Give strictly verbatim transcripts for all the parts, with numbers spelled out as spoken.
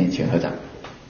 请合掌。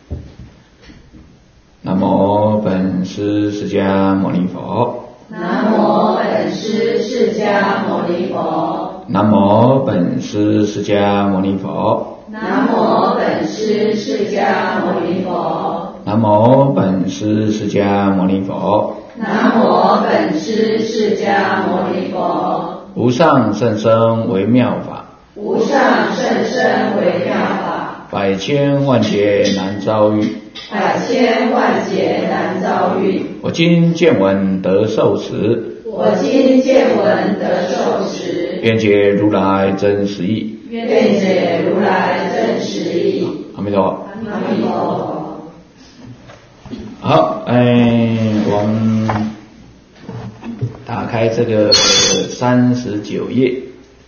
南无本师释迦牟尼佛。 南无本师释迦牟尼佛。 南无本师释迦牟尼佛。 南无本师释迦牟尼佛。 南无本师释迦牟尼佛。 南无本师释迦牟尼佛。 无上甚深微妙法。 无上甚深微妙法。 百千万劫难遭遇。 百千万劫难遭遇。 我今见闻得受持。 我今见闻得受持。 愿解如来真实义。 愿解如来真实义。 阿弥陀佛。 阿弥陀佛。 好，哎，我们打开这个三十九页。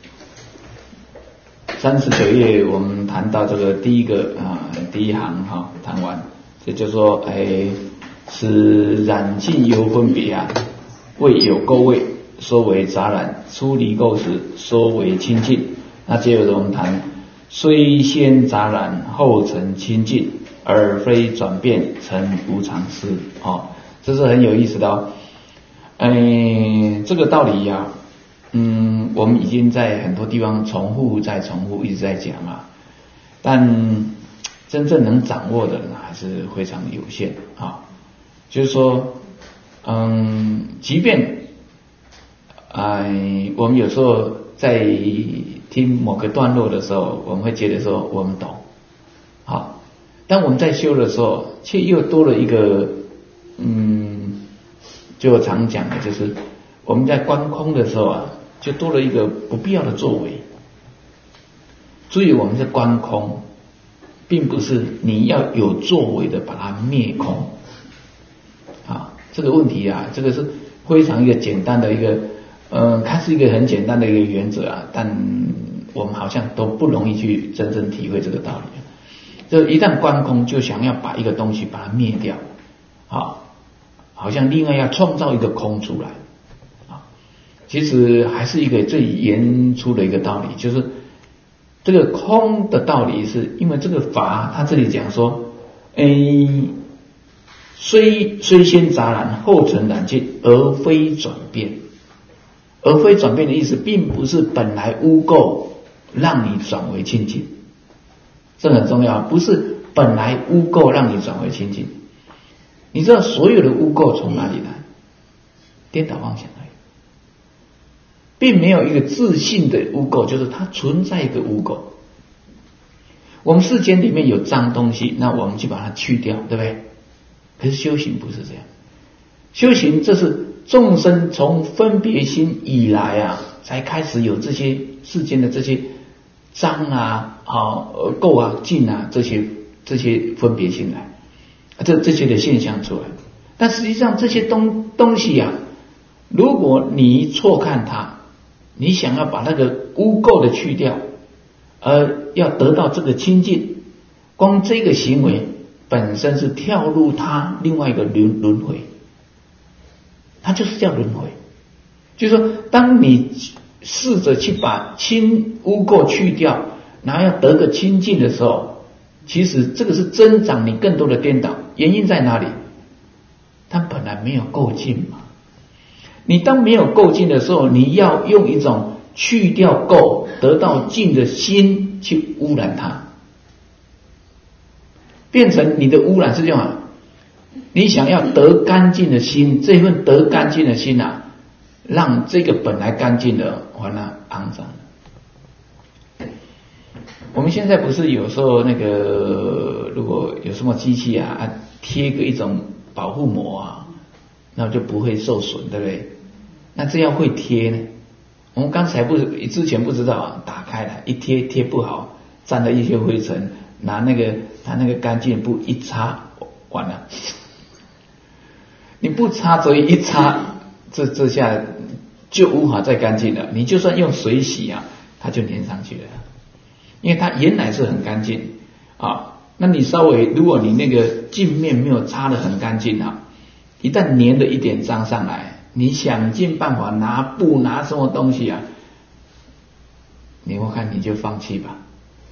三十九页，我们谈到这个第一个啊，第一行哈、啊，谈完，这就说，哎，是染净由分别啊，未有垢味，说为杂染；出离垢时，说为清净。那接着我们谈，虽先杂染，后成清净，而非转变成无常事。哦，这是很有意思的哦。哎，这个道理呀、啊。嗯，我们已经在很多地方重复再重复，一直在讲啊，但真正能掌握的人还是非常有限啊。就是说，嗯，即便哎、呃，我们有时候在听某个段落的时候，我们会觉得说我们懂，好，但我们在修的时候，却又多了一个，嗯，就常讲的就是我们在观空的时候啊。就多了一个不必要的作为。注意，我们是观空，并不是你要有作为的把它灭空。啊，这个问题啊，这个是非常一个简单的一个，呃，它是一个很简单的一个原则啊，但我们好像都不容易去真正体会这个道理。就一旦观空，就想要把一个东西把它灭掉，啊，好像另外要创造一个空出来。其实还是一个最原初的一个道理，就是这个空的道理，是因为这个法，他这里讲说，诶，虽虽先杂染，后成染净，而非转变。而非转变的意思，并不是本来污垢让你转为清净，这很重要，不是本来污垢让你转为清净。你知道所有的污垢从哪里来？颠倒妄想而已。并没有一个自性的污垢，就是它存在一个污垢。我们世间里面有脏东西，那我们就把它去掉，对不对？可是修行不是这样，修行这是众生从分别心以来啊，才开始有这些世间的这些脏啊、啊垢啊、净啊这些这些分别心来，这这些的现象出来。但实际上这些东东西啊，如果你错看它，你想要把那个污垢的去掉，而要得到这个清净，光这个行为本身是跳入它另外一个轮轮回，它就是叫轮回。就是说，当你试着去把清污垢去掉，然后要得个清净的时候，其实这个是增长你更多的颠倒。原因在哪里？它本来没有够净嘛。你当没有够净的时候，你要用一种去掉垢得到净的心去污染它，变成你的污染是这样。你想要得干净的心，这份得干净的心啊，让这个本来干净的完了肮脏。我们现在不是有时候那个如果有什么机器啊，啊贴个一种保护膜啊，那就不会受损，对不对？那这样会贴呢？我们刚才不是之前不知道啊，打开来一贴贴不好，沾了一些灰尘，拿那个拿那个干净布一擦，完了。你不擦所以一擦，这这下就无法再干净了。你就算用水洗啊，它就粘上去了，因为它原来是很干净啊。那你稍微如果你那个镜面没有擦得很干净啊，一旦粘了一点脏上来，你想尽办法拿布拿什么东西啊，你我看你就放弃吧，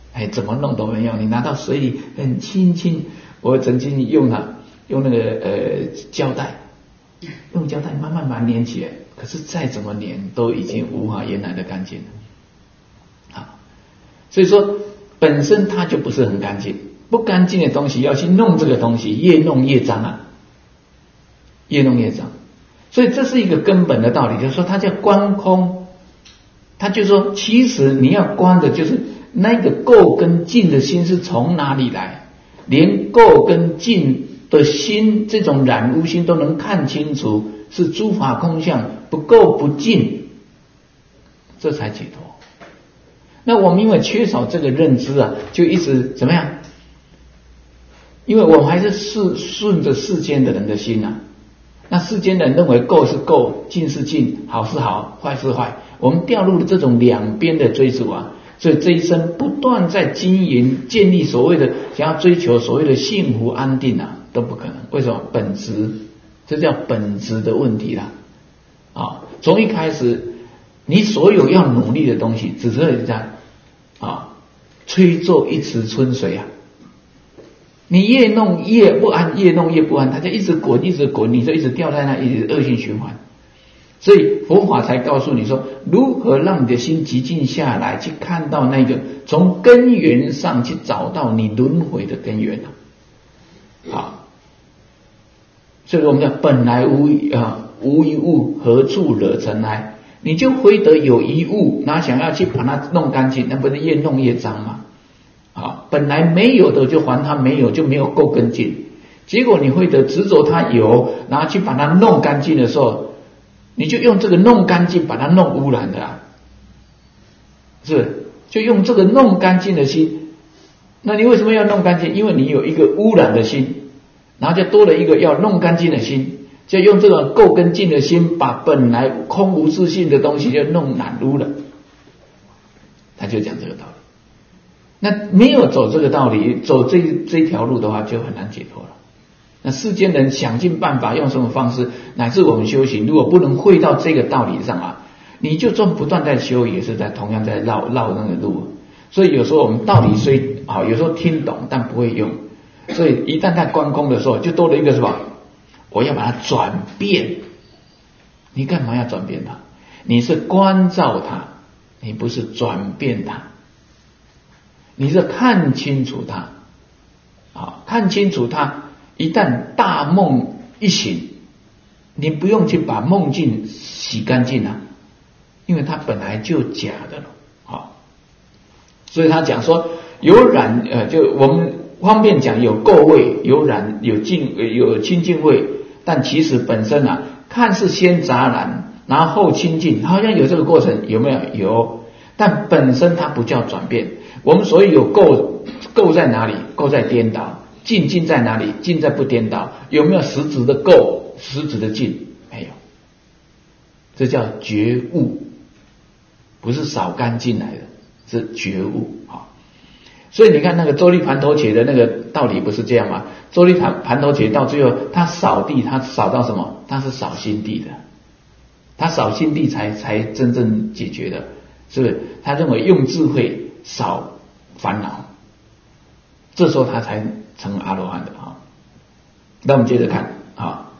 哎，怎么弄都没用，你拿到水里很轻轻。我曾经用了用那个呃胶带，用胶带慢慢把它粘起来，可是再怎么粘都已经无法原来的干净了。好，所以说本身它就不是很干净，不干净的东西要去弄这个东西，越弄越脏啊，越弄越脏。所以这是一个根本的道理，就是说它叫观空，它就说其实你要观的就是那个垢跟净的心是从哪里来，连垢跟净的心这种染污心都能看清楚，是诸法空相，不垢不净，这才解脱。那我们因为缺少这个认知啊，就一直怎么样？因为我们还是顺顺着世间的人的心啊，那世间人认为垢是垢，净是净，好是好，坏是坏，我们掉入了这种两边的追逐啊，所以这一生不断在经营建立所谓的想要追求所谓的幸福安定啊，都不可能。为什么？本质，这叫本质的问题啦。啊，从一开始你所有要努力的东西，只是这样啊，吹作一池春水啊。你越弄越不安，越弄越不安，它就一直滚，一直滚，你就一直掉在那，一直恶性循环。所以佛法才告诉你说，如何让你的心寂静下来，去看到那个从根源上去找到你轮回的根源啊。好，所以我们讲本来无啊无一物，何处惹尘埃？你就非得有一物，然后想要去把它弄干净，那不是越弄越脏吗？啊，本来没有的就还它没有，就没有够跟进。结果你会得执着它有，然后去把它弄干净的时候，你就用这个弄干净把它弄污染的啊，是就用这个弄干净的心。那你为什么要弄干净？因为你有一个污染的心，然后就多了一个要弄干净的心，就用这个够跟净的心，把本来空无自性的东西就弄染污了。他就讲这个道理。那没有走这个道理，走这这条路的话，就很难解脱了。那世间人想尽办法用什么方式，乃至我们修行，如果不能会到这个道理上啊，你就算不断在修，也是在同样在绕绕那个路。所以有时候我们道理虽好，有时候听懂，但不会用。所以一旦在观空的时候，就多了一个什么？我要把它转变。你干嘛要转变它？你是关照它，你不是转变它。你是看清楚它，啊，看清楚它。一旦大梦一醒，你不用去把梦境洗干净啊，因为它本来就假的了，啊，所以他讲说有染，呃，就我们方便讲有垢味，有染，有净，有清净味，但其实本身啊，看似先杂染，然后后清净，好像有这个过程，有没有？有，但本身它不叫转变。我们所以有垢，垢在哪里？垢在颠倒。净净在哪里？净在不颠倒。有没有实质的垢？实质的净？没有。这叫觉悟，不是扫干净来的，是觉悟啊。所以你看那个周利盘头伽的那个道理不是这样吗？周利盘盘头伽到最后他扫地，他扫到什么？他是扫心地的，他扫心地才才真正解决的，是不是？他认为用智慧扫烦恼，这时候他才成阿罗汉的啊。那我们接着看啊，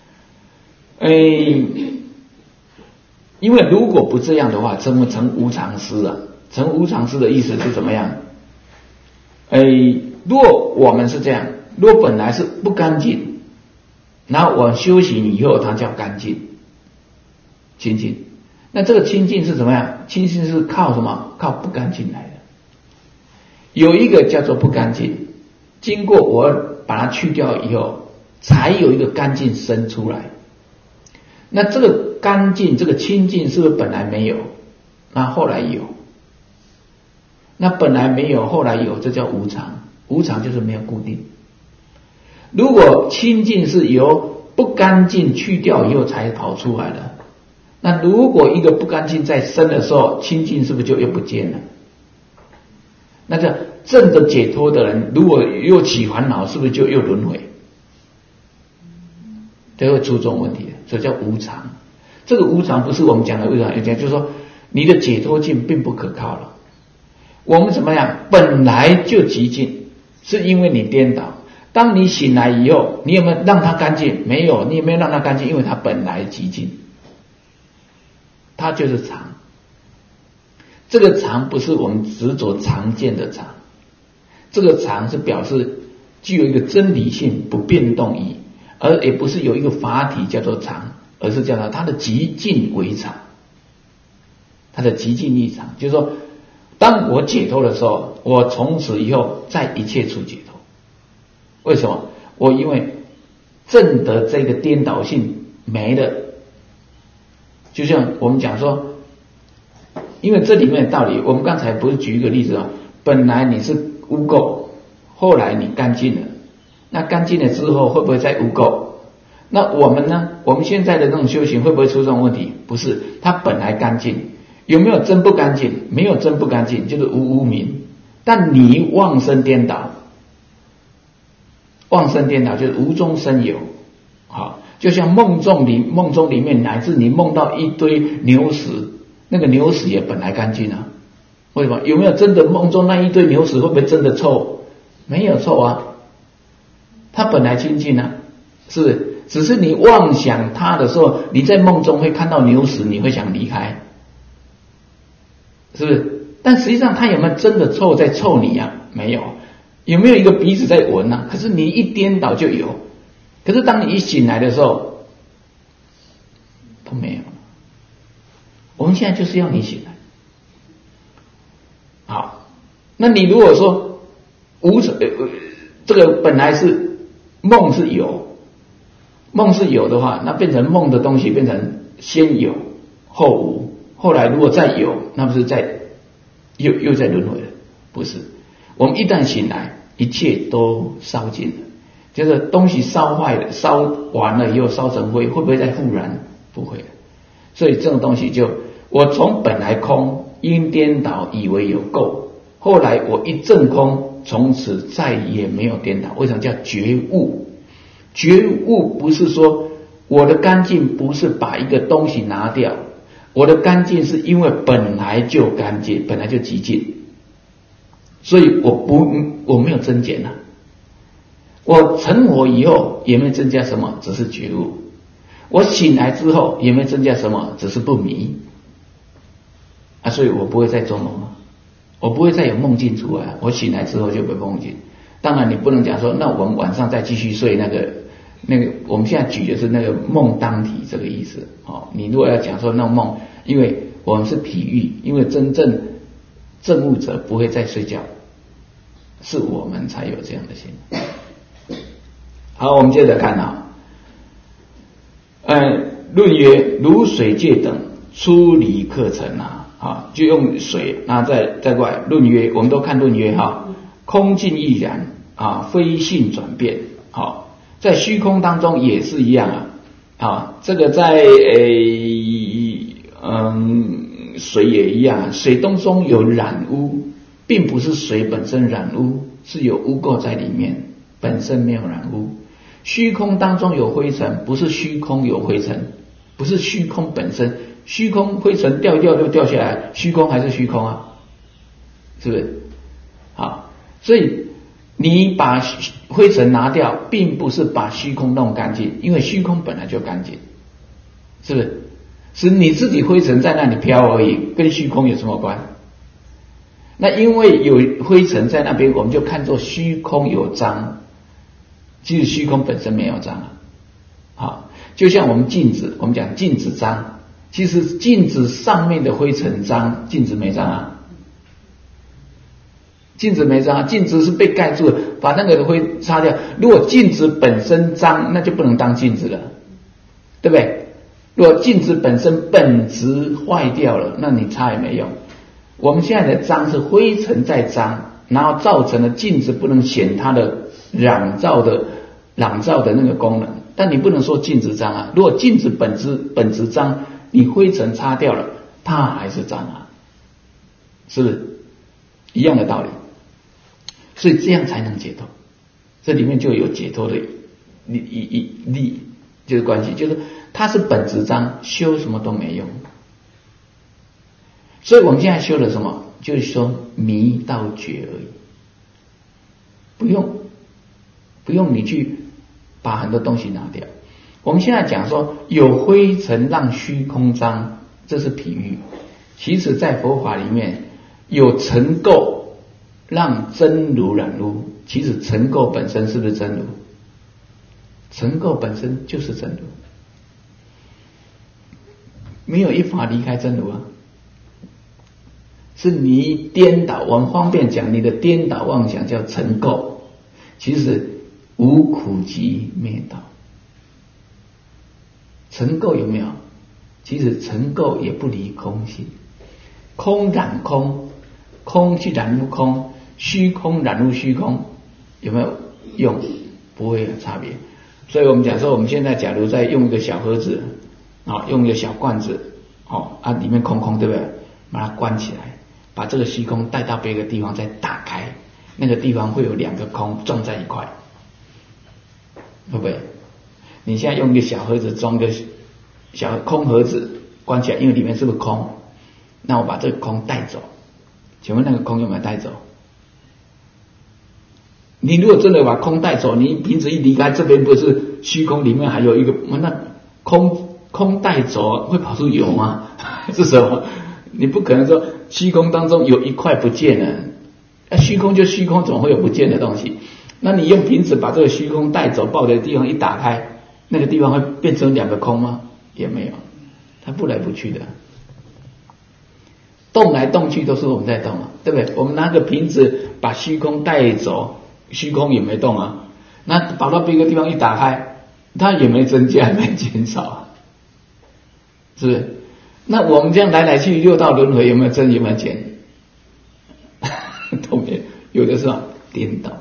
诶，因为如果不这样的话，成为成无常师啊。成无常师的意思是怎么样？诶，如果我们是这样，如果本来是不干净，然后我修行以后，它叫干净、清净。那这个清净是怎么样？清净是靠什么？靠不干净来的。有一个叫做不干净，经过我把它去掉以后，才有一个干净生出来。那这个干净，这个清净是不是本来没有？那后来有。那本来没有，后来有，这叫无常。无常就是没有固定。如果清净是由不干净去掉以后才跑出来的，那如果一个不干净再生的时候，清净是不是就又不见了？那这正的解脱的人，如果又起烦恼，是不是就又轮回？这会出这种问题的，所以叫无常。这个无常不是我们讲的无常，有讲就是说你的解脱境并不可靠了。 我们怎么样？本来就极尽，是因为你颠倒。当你醒来以后，你有没有让它干净？没有，你有没有让它干净？因为它本来极尽，它就是常。这个常不是我们执着常见的常，这个常是表示具有一个真理性不变动义，而也不是有一个法体叫做常，而是叫它它的极尽为常，它的极尽异常，就是说，当我解脱的时候，我从此以后在一切处解脱。为什么？我因为证得这个颠倒性没了，就像我们讲说，因为这里面的道理，我们刚才不是举一个例子啊，本来你是污垢，后来你干净了，那干净了之后会不会再污垢？那我们呢？我们现在的那种修行会不会出这种问题？不是，它本来干净，有没有真不干净？没有真不干净，就是无无明。但你妄生颠倒，妄生颠倒就是无中生有，好，就像梦中里梦中里面，乃至你梦到一堆牛屎，那个牛屎也本来干净啊。为什么？有没有真的梦中那一堆牛屎会不会真的臭？没有臭啊，它本来清净啊，是不是？只是你妄想它的时候，你在梦中会看到牛屎，你会想离开，是不是？但实际上它有没有真的臭在臭你啊？没有。有没有一个鼻子在闻啊？可是你一颠倒就有，可是当你一醒来的时候都没有。我们现在就是要你醒来。好，那你如果说无呃这个本来是梦是有，梦是有的话，那变成梦的东西变成先有后无，后来如果再有，那不是再又又在轮回了？不是，我们一旦醒来，一切都烧尽了，就是东西烧坏了，烧完了以后烧成灰，会不会再复燃？不会。所以这种东西就我从本来空，因颠倒以为有垢，后来我一证空，从此再也没有颠倒。为什么叫觉悟？觉悟不是说我的干净不是把一个东西拿掉，我的干净是因为本来就干净，本来就极净。所以我不我没有增减啊，我成活以后也没增加什么，只是觉悟。我醒来之后也没增加什么，只是不迷啊，所以我不会再做梦了，我不会再有梦境出来。我醒来之后就没梦境。当然你不能讲说，那我们晚上再继续睡，那个那个我们现在举的是那个梦当体这个意思哦。你如果要讲说那个梦，因为我们是体育，因为真正证悟者不会再睡觉，是我们才有这样的心。好，我们接着看啊，呃，论曰：如水界等出离课程啊，啊，就用水，那再再过来论曰，我们都看论曰哈，空尽亦然啊，非性转变，好，在虚空当中也是一样啊，啊，这个在诶嗯水也一样，水当中有染污，并不是水本身染污，是有污垢在里面，本身没有染污。虚空当中有灰尘，不是虚空有灰尘，不是虚空本身，虚空灰尘掉一掉就掉下来，虚空还是虚空啊，是不是？好，所以你把灰尘拿掉，并不是把虚空弄干净，因为虚空本来就干净，是不是？是你自己灰尘在那里飘而已，跟虚空有什么关？那因为有灰尘在那边，我们就看作虚空有脏，其实虚空本身没有脏啊。好，就像我们镜子，我们讲镜子脏，其实镜子上面的灰尘脏，镜子没脏啊。镜子没脏啊，镜子是被盖住的，把那个灰擦掉。如果镜子本身脏，那就不能当镜子了，对不对？如果镜子本身本质坏掉了，那你擦也没用。我们现在的脏是灰尘在脏，然后造成了镜子不能显它的染造的染造的那个功能，但你不能说镜子脏啊。如果镜子本质本质脏，你灰尘擦掉了，它还是脏啊，是不是一样的道理？所以这样才能解脱，这里面就有解脱的利利利就是关系，就是它是本质脏，修什么都没用。所以我们现在修的什么？ 就是说迷到觉而已，不用不用你去把很多东西拿掉。我们现在讲说有灰尘让虚空脏，这是比喻。其实在佛法里面有尘垢让真如染污，其实尘垢本身是不是真如？尘垢本身就是真如，没有一法离开真如啊。是你颠倒，我们方便讲你的颠倒妄想叫尘垢，其实无苦集灭道。尘垢有没有？其实尘垢也不离空性，空染空，空去染入空，虚空染入虚空，有没有用？不会有差别。所以我们讲说，我们现在假如在用一个小盒子，啊，用一个小罐子，哦啊，里面空空，对不对？把它关起来，把这个虚空带到别个地方再打开，那个地方会有两个空撞在一块，会不会？你现在用一个小盒子装个小空盒子关起来，因为里面是不是空？那我把这个空带走，请问那个空有没有带走？你如果真的把空带走，你瓶子一离开，这边不是虚空里面还有一个，那空空带走会跑出有吗？是什么？你不可能说虚空当中有一块不见了，啊，虚空就虚空，怎么会有不见的东西？那你用瓶子把这个虚空带走，抱的地方一打开，那个地方会变成两个空吗？也没有，它不来不去的，动来动去都是我们在动啊，对不对？我们拿个瓶子把虚空带走，虚空也没动啊，那跑到别个地方一打开，它也没增加也没减少啊，是不是？那我们这样来来去六道轮回有没有增有没有减？都没有，有的时候颠倒。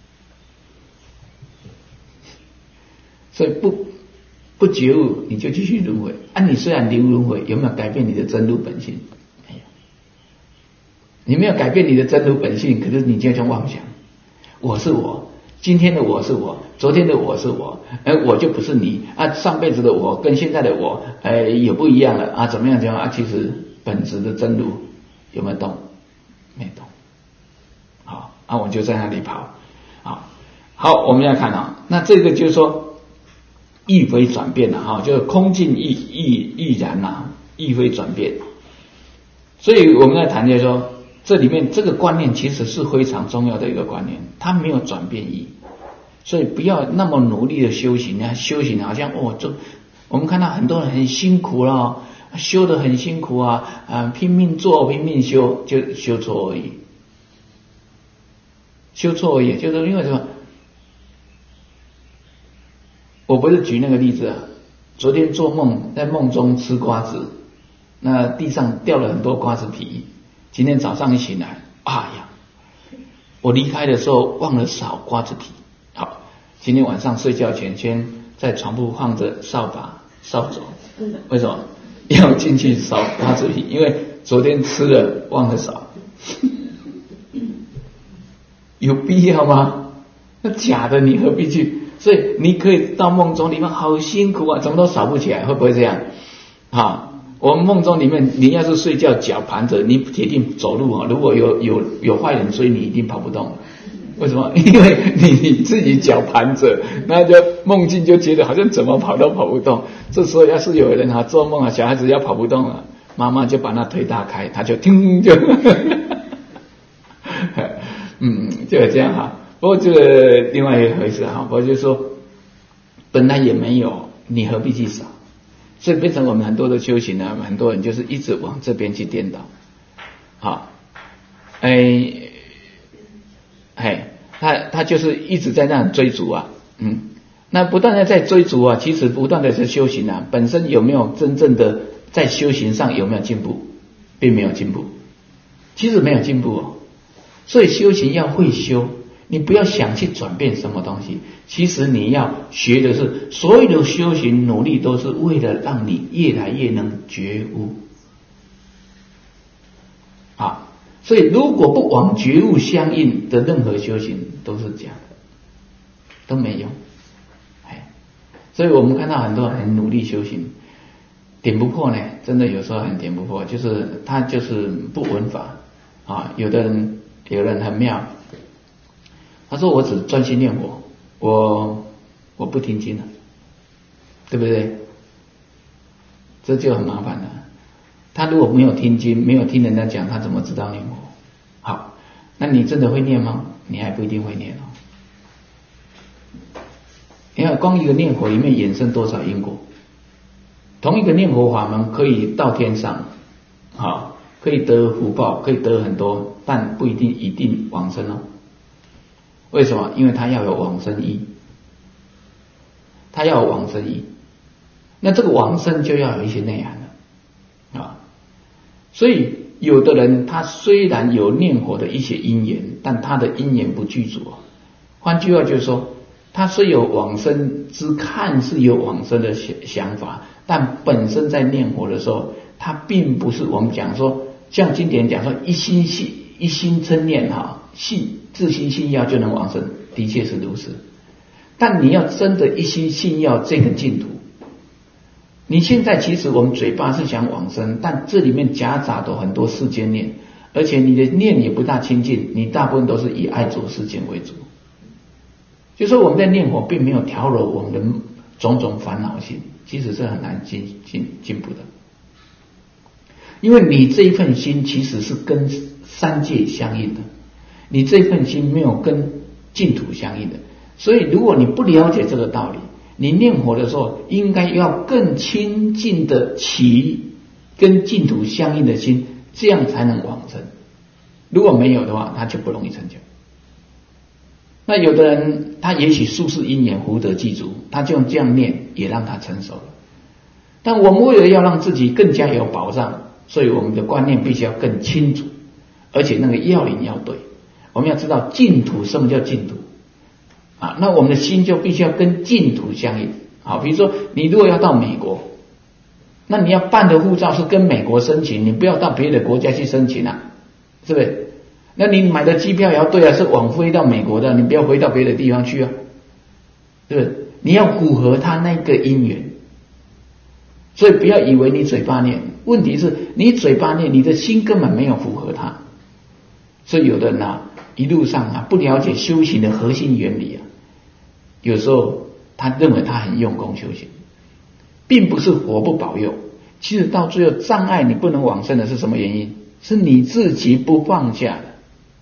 所以不不觉悟，你就继续轮回啊！你虽然流轮回，有没有改变你的真如本性？没有，你没有改变你的真如本性，可是你就像妄想，我是我，今天的我是我，昨天的我是我，而我就不是你啊！上辈子的我跟现在的我，呃，也不一样了啊！怎么样怎么样啊？其实本质的真如有没有动？没动。好啊，我就在那里跑。好，好，我们要看啊，那这个就是说。亦非转变了哈，就是空尽亦亦亦然呐，亦非转变。所以我们在谈就是说，这里面这个观念其实是非常重要的一个观念，它没有转变意。所以不要那么努力的修行啊，修行好像哦，这我们看到很多人很辛苦了，修得很辛苦啊，啊，拼命做拼命修，就修错而已，修错而已，就是因为什么？我不是举那个例子啊，昨天做梦，在梦中吃瓜子，那地上掉了很多瓜子皮。今天早上一醒来，哎呀，我离开的时候忘了扫瓜子皮。好，今天晚上睡觉前先在床铺放着扫把、扫帚，为什么要进去扫瓜子皮？因为昨天吃了忘了扫，有必要吗？那假的，你何必去？所以你可以到梦中里面好辛苦啊，怎么都扫不起来，会不会这样？啊，我们梦中里面，你要是睡觉脚盘着，你铁定走路啊。如果有有有坏人追你，一定跑不动。为什么？因为你你自己脚盘着，那就梦境就觉得好像怎么跑都跑不动。这时候要是有人啊做梦啊，小孩子要跑不动了，妈妈就把那腿打开，他就听就，嗯，就这样哈。不过这个另外一回事哈，我就说本来也没有，你何必去扫？所以变成我们很多的修行呢，很多人就是一直往这边去颠倒，好，哎，哎，他他就是一直在那样追逐啊，嗯，那不断的在追逐啊，其实不断的在修行啊，本身有没有真正的在修行上有没有进步？并没有进步，其实没有进步哦，所以修行要会修。你不要想去转变什么东西，其实你要学的是，所有的修行努力都是为了让你越来越能觉悟啊。所以如果不往觉悟相应的任何修行都是假的，都没用。哎，所以我们看到很多人很努力修行，点不破呢，真的有时候很点不破，就是他就是不闻法啊，有的人有的人很妙，他说我只专心念佛，我我不听经了，对不对？这就很麻烦了。他如果没有听经，没有听人家讲，他怎么知道念佛？好，那你真的会念吗？你还不一定会念哦。你看，光一个念佛里面衍生多少因果？同一个念佛法门可以到天上，好，可以得福报，可以得很多，但不一定一定往生哦。为什么？因为他要有往生意，他要有往生意，那这个往生就要有一些内涵了啊。所以有的人他虽然有念佛的一些因缘，但他的因缘不具足。换句话就是说，他虽有往生之看似有往生的想法，但本身在念佛的时候，他并不是我们讲说，像经典讲说一心信一心真念哈，信自心信要就能往生，的确是如此。但你要真的一心信要这个净土，你现在其实我们嘴巴是想往生，但这里面夹杂的很多世间念，而且你的念也不大清净，你大部分都是以爱着世间为主。就说我们在念佛并没有调柔我们的种种烦恼心，其实是很难进进进步的。因为你这一份心其实是跟三界相应的，你这份心没有跟净土相应的，所以如果你不了解这个道理，你念佛的时候应该要更亲近的起跟净土相应的心，这样才能往生。如果没有的话，他就不容易成就。那有的人他也许宿世因缘福德具足，他就用这样念也让他成熟了。但我们为了要让自己更加有保障，所以我们的观念必须要更清楚，而且那个要领要对。我们要知道净土，什么叫净土啊？那我们的心就必须要跟净土相应。好，比如说你如果要到美国，那你要办的护照是跟美国申请，你不要到别的国家去申请啊，是不是？那你买的机票也要对啊，是往飞到美国的，你不要飞到别的地方去啊，是不是？你要符合他那个因缘。所以不要以为你嘴巴念，问题是你嘴巴念，你的心根本没有符合它。所以有的人啊，一路上啊不了解修行的核心原理啊，有时候他认为他很用功修行，并不是佛不保佑，其实到最后障碍你不能往生的是什么原因？是你自己不放下的。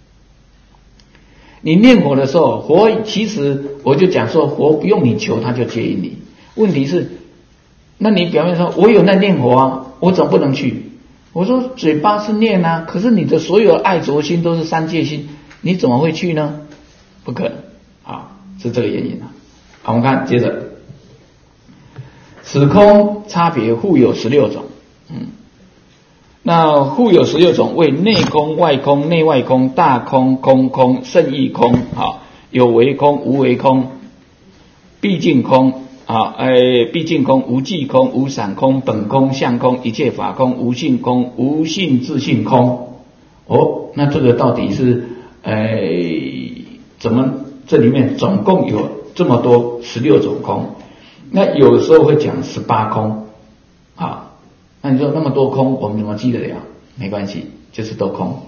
你念佛的时候，佛其实我就讲说，佛不用你求他就接引你。问题是，那你表面说我有在念佛啊，我怎么不能去？我说嘴巴是念啊，可是你的所有爱着心都是三界心，你怎么会去呢？不可能啊，是这个原因啊。好，我们看接着，此空差别互有十六种，嗯，那互有十六种，为内空、外空、内外空、大空、空空、胜义空，啊，有为空、无为空、毕竟空。啊，哎，毕竟空、无记空、无散空、本空、相空、一切法空、无性空、无性自性空。哦，那这个到底是，哎，怎么这里面总共有这么多十六种空？那有时候会讲十八空，啊，那你说那么多空，我们怎么记得了？没关系，就是都空。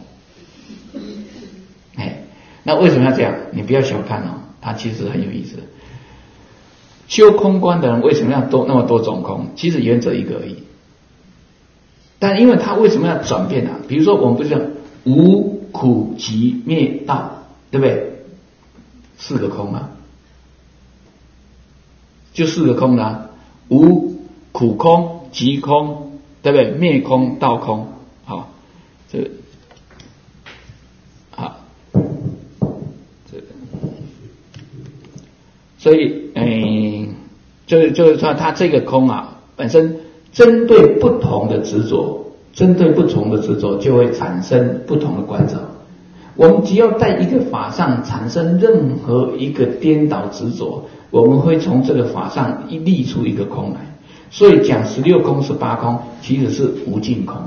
哎，那为什么要这样？你不要小看哦，它其实很有意思。修空观的人为什么要多那么多种空？其实原则一个而已，但因为他为什么要转变啊？比如说我们不是讲无苦集灭道，对不对？四个空啊，就四个空啊，无苦空、集空，对不对？灭空、道空，好，这个好，这个，所以，嗯。就是就是说，它这个空啊，本身针对不同的执着，针对不同的执着，就会产生不同的观照。我们只要在一个法上产生任何一个颠倒执着，我们会从这个法上一立出一个空来。所以讲十六空、十八空，其实是无尽空，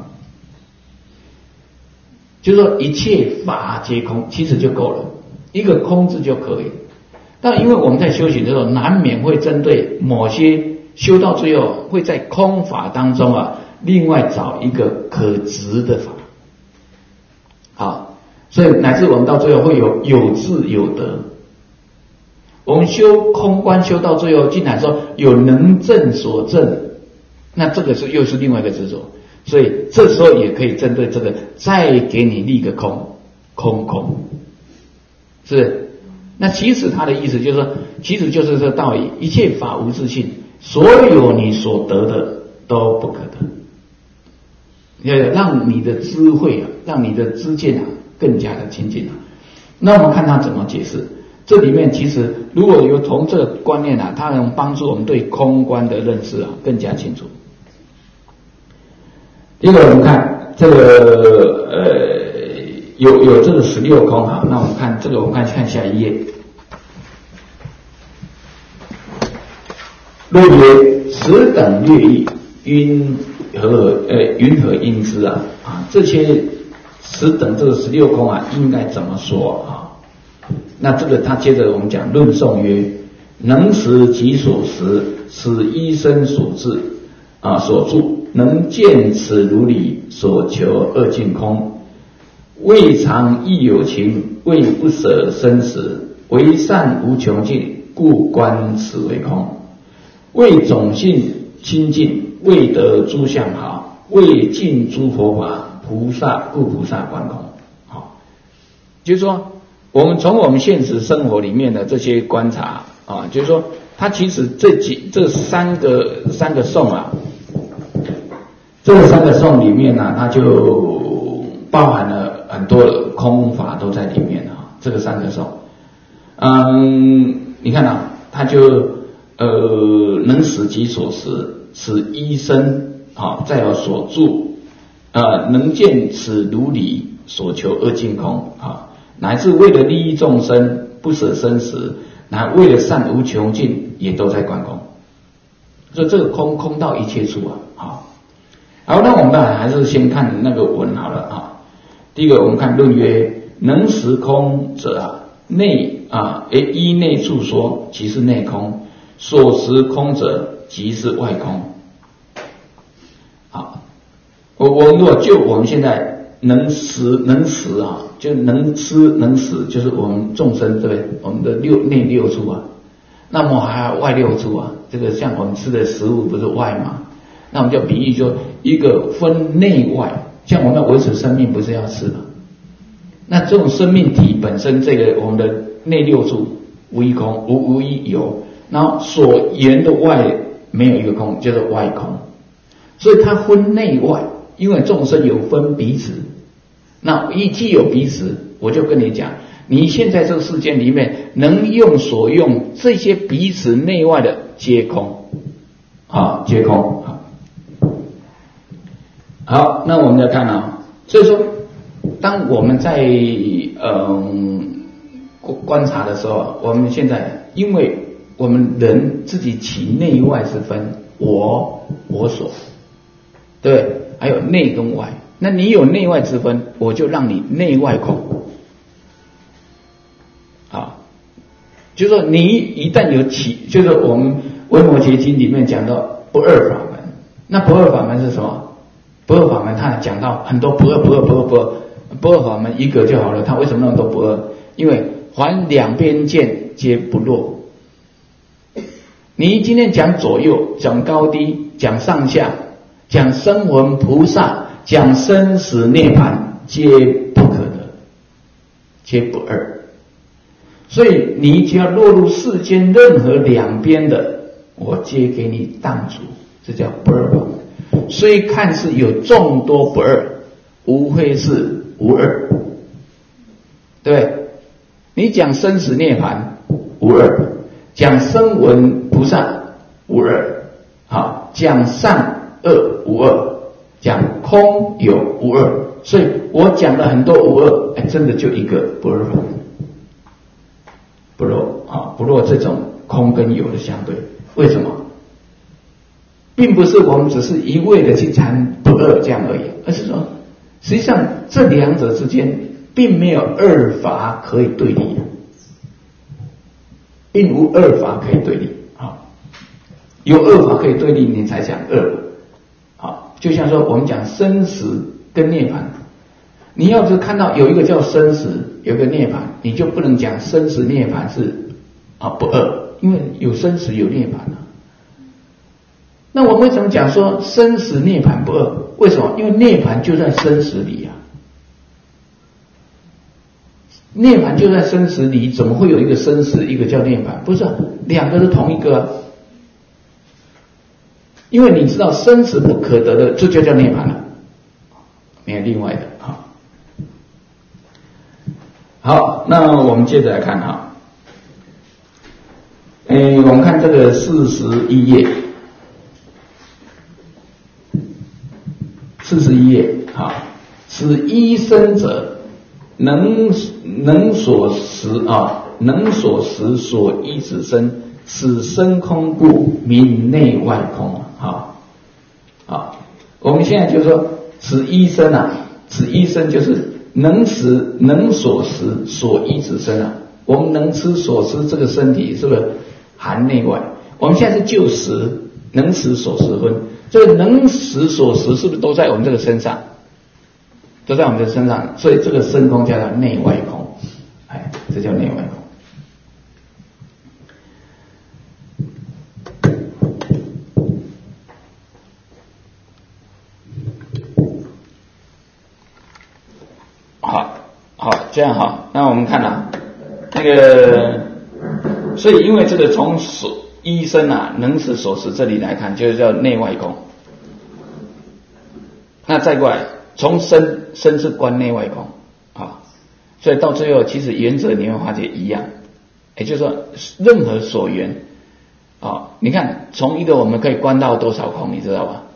就是说一切法皆空，其实就够了，一个空字就可以。但因为我们在修行的时候，难免会针对某些修到最后，会在空法当中啊，另外找一个可执的法。好， 所以乃至我们到最后会有有智有德。我们修空观修到最后，竟然说有能证所证，那这个是又是另外一个执着。所以这时候也可以针对这个，再给你立个空，空空，是不是？那其实他的意思就是说，其实就是这个道理，一切法无自性，所有你所得的都不可得。要让你的智慧啊，让你的知见啊更加的清净啊。那我们看他怎么解释。这里面其实如果有从这个观念啊，它能帮助我们对空观的认识啊更加清楚。第一个我们看这个呃有有这个十六空哈，那我们看这个，我们看看下一页。若曰此等略义，云何呃云何应知啊？啊，这些此等这个十六空啊，应该怎么说啊？那这个他接着我们讲论颂曰：能识己所识，此一生所至啊所住，能见此如理，所求二尽空。未尝亦有情，为不舍生死，为善无穷尽，故观此为空。为种性清净，为得诸相好，为尽诸佛法，菩萨故菩萨观空。好，就是说我们从我们现实生活里面的这些观察啊，就是说它其实这几这三个三个颂啊，这三个颂里面呢、啊，它就包含了很多空法都在里面啊。这个三个颂，嗯，你看啊，它就呃能识己所识，此一生啊，再有所住，呃，能见此如理，所求二尽空啊。乃至为了利益众生，不舍生死，乃为了善无穷尽，也都在观空。所以这个空空到一切处啊，好。好，那我们当然还是先看那个文好了啊。第一个，我们看论曰：能识空者啊，内啊，诶，依内处说，即是内空；所识空者，即是外空。好，我我们如果就我们现在。能识能识啊，就能吃能识，就是我们众生对不对？我们的六内六处啊，那么还有外六处啊。这个像我们吃的食物不是外嘛？那我们就比喻说一个分内外，像我们要维持生命不是要吃吗？那这种生命体本身，这个我们的内六处无一空，无无一有，然后所言的外没有一个空，叫做外空。所以它分内外，因为众生有分彼此。那一既有彼此，我就跟你讲，你现在这个世间里面能用所用这些彼此内外的皆空啊，皆空啊。好，那我们再看啊，所以说，当我们在嗯观察的时候，我们现在因为我们人自己起内外之分，我我所，对不对？还有内跟外。那你有内外之分，我就让你内外空。啊，就是说你一旦有起，就是我们维摩诘经里面讲到不二法门。那不二法门是什么？不二法门它讲到很多不二不二不二不二不二法门一个就好了。它为什么那么多不二？因为凡两边见皆不落。你今天讲左右，讲高低，讲上下，讲声闻菩萨，讲生死涅槃，皆不可得，皆不二。所以你只要落入世间任何两边的，我皆给你当主，这叫不二法门。虽看似有众多不二，无非是无二。对，你讲生死涅槃无二，讲声闻菩萨无二，好，讲善恶无二，讲空有无二。所以我讲了很多无二，哎，真的就一个不二法门，不落啊，不落这种空跟有的相对。为什么？并不是我们只是一味的去谈不二这样而已，而是说实际上这两者之间并没有二法可以对立，并无二法可以对立啊。有二法可以对立，你才讲二啊。就像说我们讲生死跟涅槃， 你要是看到有一个叫生死，有一个涅槃，你就不能讲生死涅槃是啊不二，因为有生死有涅槃啊。那我们为什么讲说生死涅槃不二？为什么？因为涅槃就在生死里啊。涅槃就在生死里，怎么会有一个生死，一个叫涅槃？不是、啊，两个是同一个、啊。因为你知道生死不可得的，这就叫涅槃了，没有另外的啊。好，那我们接着来看哈，诶，我们看这个四十一页，四十一页，好，此一生者。能能所识啊，能所识所依之身，此身空故名内外空啊。好，我们现在就说此一身啊，此一身就是能识能所识所依之身啊。我们能吃所吃这个身体是不是含内外？我们现在是就识能识所识分，这个能识所识是不是都在我们这个身上？都在我们的身上，所以这个身空叫做内外空，哎，这叫内外空。好，好，这样好，那我们看啊，那个，所以因为这个从所医生啊能识所识这里来看，就是叫内外空。那再过来。从身身是观内外空啊，所以到最后其实原则你会发觉一样，也就是说任何所缘啊，你看从一个我们可以观到多少空，你知道吧？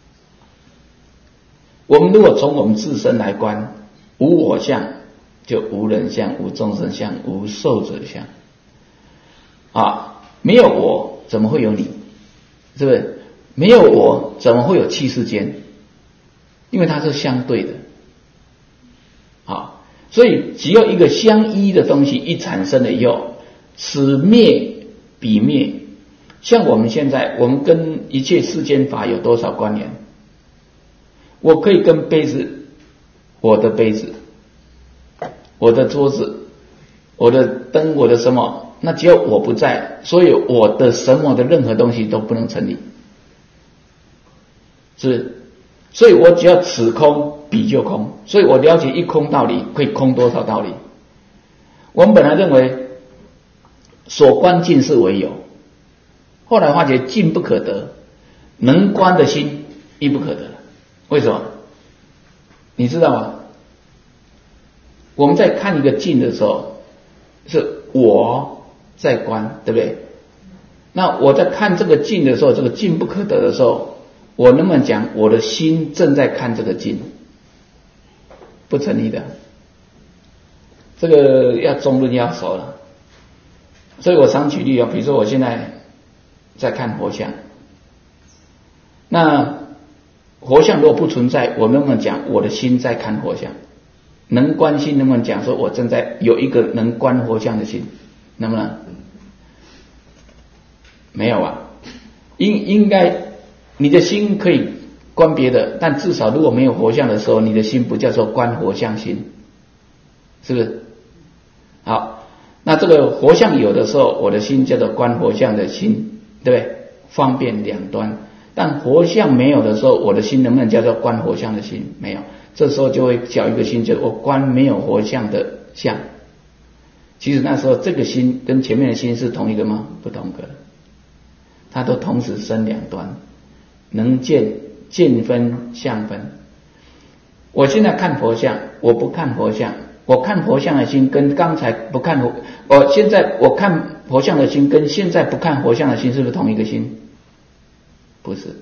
我们如果从我们自身来观，无我相就无人相、无众生相、无寿者相啊，没有我怎么会有你？是不是？没有我怎么会有气世间？因为它是相对的，啊，所以只要一个相依的东西一产生了以后，此灭彼灭。像我们现在，我们跟一切世间法有多少关联？我可以跟杯子，我的杯子，我的桌子，我的灯，我的什么？那只要我不在，所以我的什么的任何东西都不能成立，是不是？所以我只要此空彼就空，所以我了解一空道理，可以空多少道理？我们本来认为所观境是为有，后来发觉境不可得，能观的心亦不可得。为什么？你知道吗？我们在看一个境的时候，是我在观，对不对？那我在看这个境的时候，这个境不可得的时候，我能不能讲我的心正在看这个境？不成立的，这个要中论要熟了。所以我常举例啊，比如说我现在在看活像，那活像如果不存在，我能不能讲我的心在看活像？能观心能不能讲说我正在有一个能观活像的心？能不能？没有啊，应应该。你的心可以观别的，但至少如果没有活像的时候，你的心不叫做观活像心，是不是？好，那这个活像有的时候，我的心叫做观活像的心，对不对？方便两端。但活像没有的时候，我的心能不能叫做观活像的心？没有，这时候就会小一个心，就是我观没有活像的相。其实那时候这个心跟前面的心是同一个吗？不同个，它都同时生两端。能见见分相分。我现在看佛像，我不看佛像，我看佛像的心跟刚才不看佛，我现在我看佛像的心跟现在不看佛像的心是不是同一个心？不是。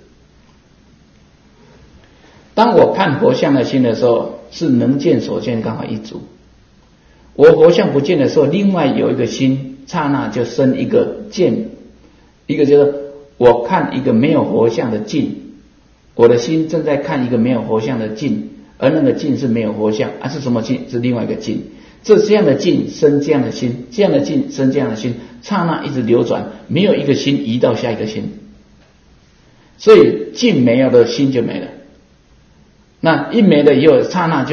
当我看佛像的心的时候，是能见所见刚好一组。我佛像不见的时候，另外有一个心刹那就生一个见，一个就是我看一个没有活像的境，我的心正在看一个没有活像的境，而那个境是没有活像，啊是什么境？是另外一个境。这这样的境生这样的心，这样的境生这样的心，刹那一直流转，没有一个心移到下一个心，所以境没有了，心就没了。那一没了以后，刹那就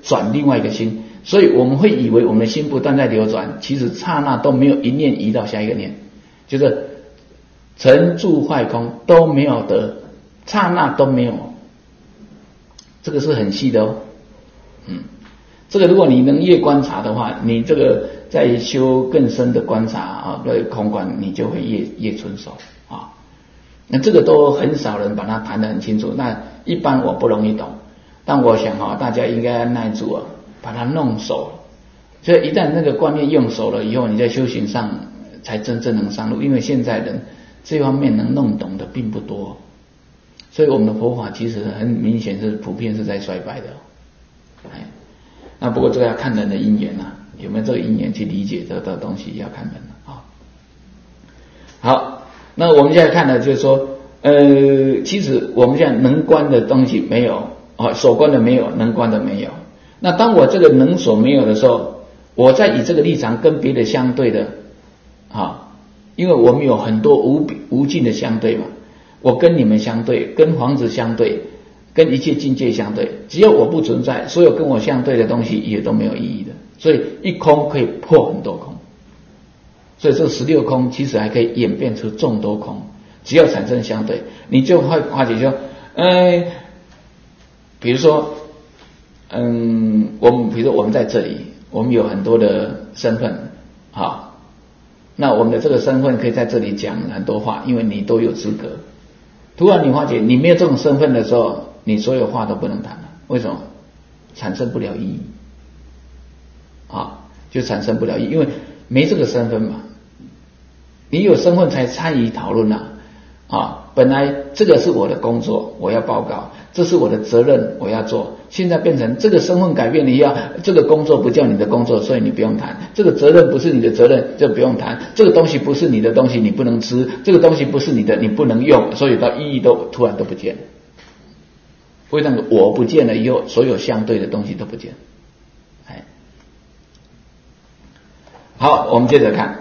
转另外一个心，所以我们会以为我们的心不断在流转，其实刹那都没有一念移到下一个念，就是成住坏空都没有得，刹那都没有，这个是很细的哦。嗯，这个如果你能越观察的话，你这个在修更深的观察啊，对空观，你就会越越纯熟啊。那这个都很少人把它谈得很清楚，那一般我不容易懂，但我想啊，大家应该耐住啊，把它弄熟。所以一旦那个观念用熟了以后，你在修行上才真正能上路，因为现在人这方面能弄懂的并不多，所以我们的佛法其实很明显是普遍是在衰败的。哎，那不过这个要看人的因缘啊，有没有这个因缘去理解这个东西，要看人啊。好，那我们现在看的就是说，呃，其实我们现在能观的东西没有，啊，所观的没有，能观的没有。那当我这个能所没有的时候，我在以这个立场跟别的相对的，啊，因为我们有很多无无尽的相对嘛，我跟你们相对，跟房子相对，跟一切境界相对，只要我不存在，所有跟我相对的东西也都没有意义的。所以一空可以破很多空，所以这十六空其实还可以演变出众多空，只要产生相对，你就会发觉说，呃，比如说，嗯，我们比如说我们在这里，我们有很多的身份，好，那我们的这个身份可以在这里讲很多话，因为你都有资格。突然你发觉你没有这种身份的时候，你所有话都不能谈了，为什么？产生不了意义，啊，就产生不了意义，因为没这个身份嘛。你有身份才参与讨论啊，啊，本来这个是我的工作，我要报告，这是我的责任，我要做。现在变成这个身份改变了，要这个工作不叫你的工作，所以你不用谈；这个责任不是你的责任，就不用谈；这个东西不是你的东西，你不能吃；这个东西不是你的，你不能用，所以到意义都突然都不见了。为那个我不见了以后，所有相对的东西都不见了。哎，好，我们接着看。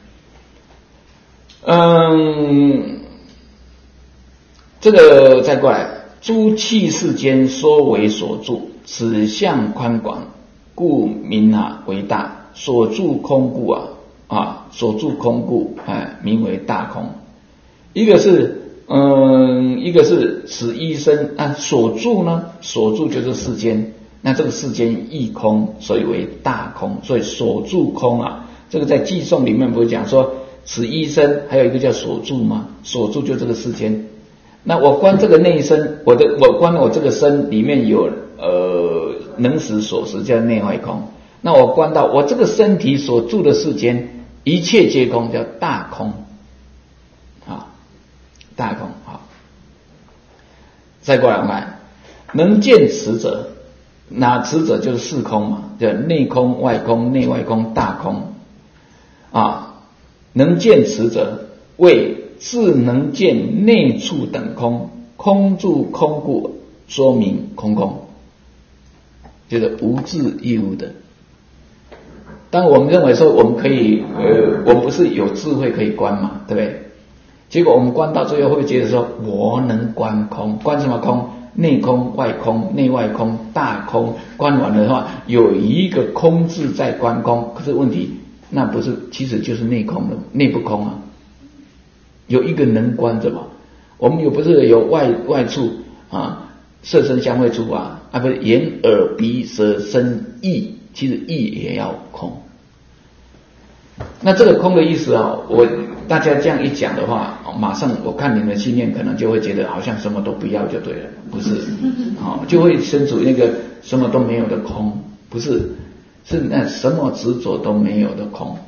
嗯，这个再过来，诸气世间说为所住，此相宽广，故名啊为大。所住空故啊啊，所住空故，哎，名为大空。一个是嗯，一个是此一生啊，所住呢，所住就是世间，那这个世间亦空，所以为大空。所以所住空啊，这个在偈颂里面不是讲说。此一身还有一个叫所住吗？所住就这个世间。那我观这个内身，我的我观我这个身里面有呃能识所识叫内外空。那我观到我这个身体所住的世间，一切皆空，叫大空。啊，大空好。再过来我们看，能见此者，那此者就是四空嘛，叫内空、外空、内外空、大空啊。能见此者，谓自能见内处等空，空住空故，说明空空，就是无自亦无的。当我们认为说我们可以，呃，我们不是有智慧可以观嘛，对不对？结果我们观到最后会不会觉得说，我能观空？观什么空？内空、外空、内外空、大空。观完的话，有一个空字在观空，可是问题。那不是，其实就是内空的，内不空啊。有一个能观的嘛，我们有不是有外外处啊，色声香味触法啊，不是眼耳鼻舌身意，其实意也要空。那这个空的意思啊，我大家这样一讲的话，马上我看你们的信念可能就会觉得好像什么都不要就对了，不是啊，就会生出那个什么都没有的空，不是。是那什么执着都没有的空，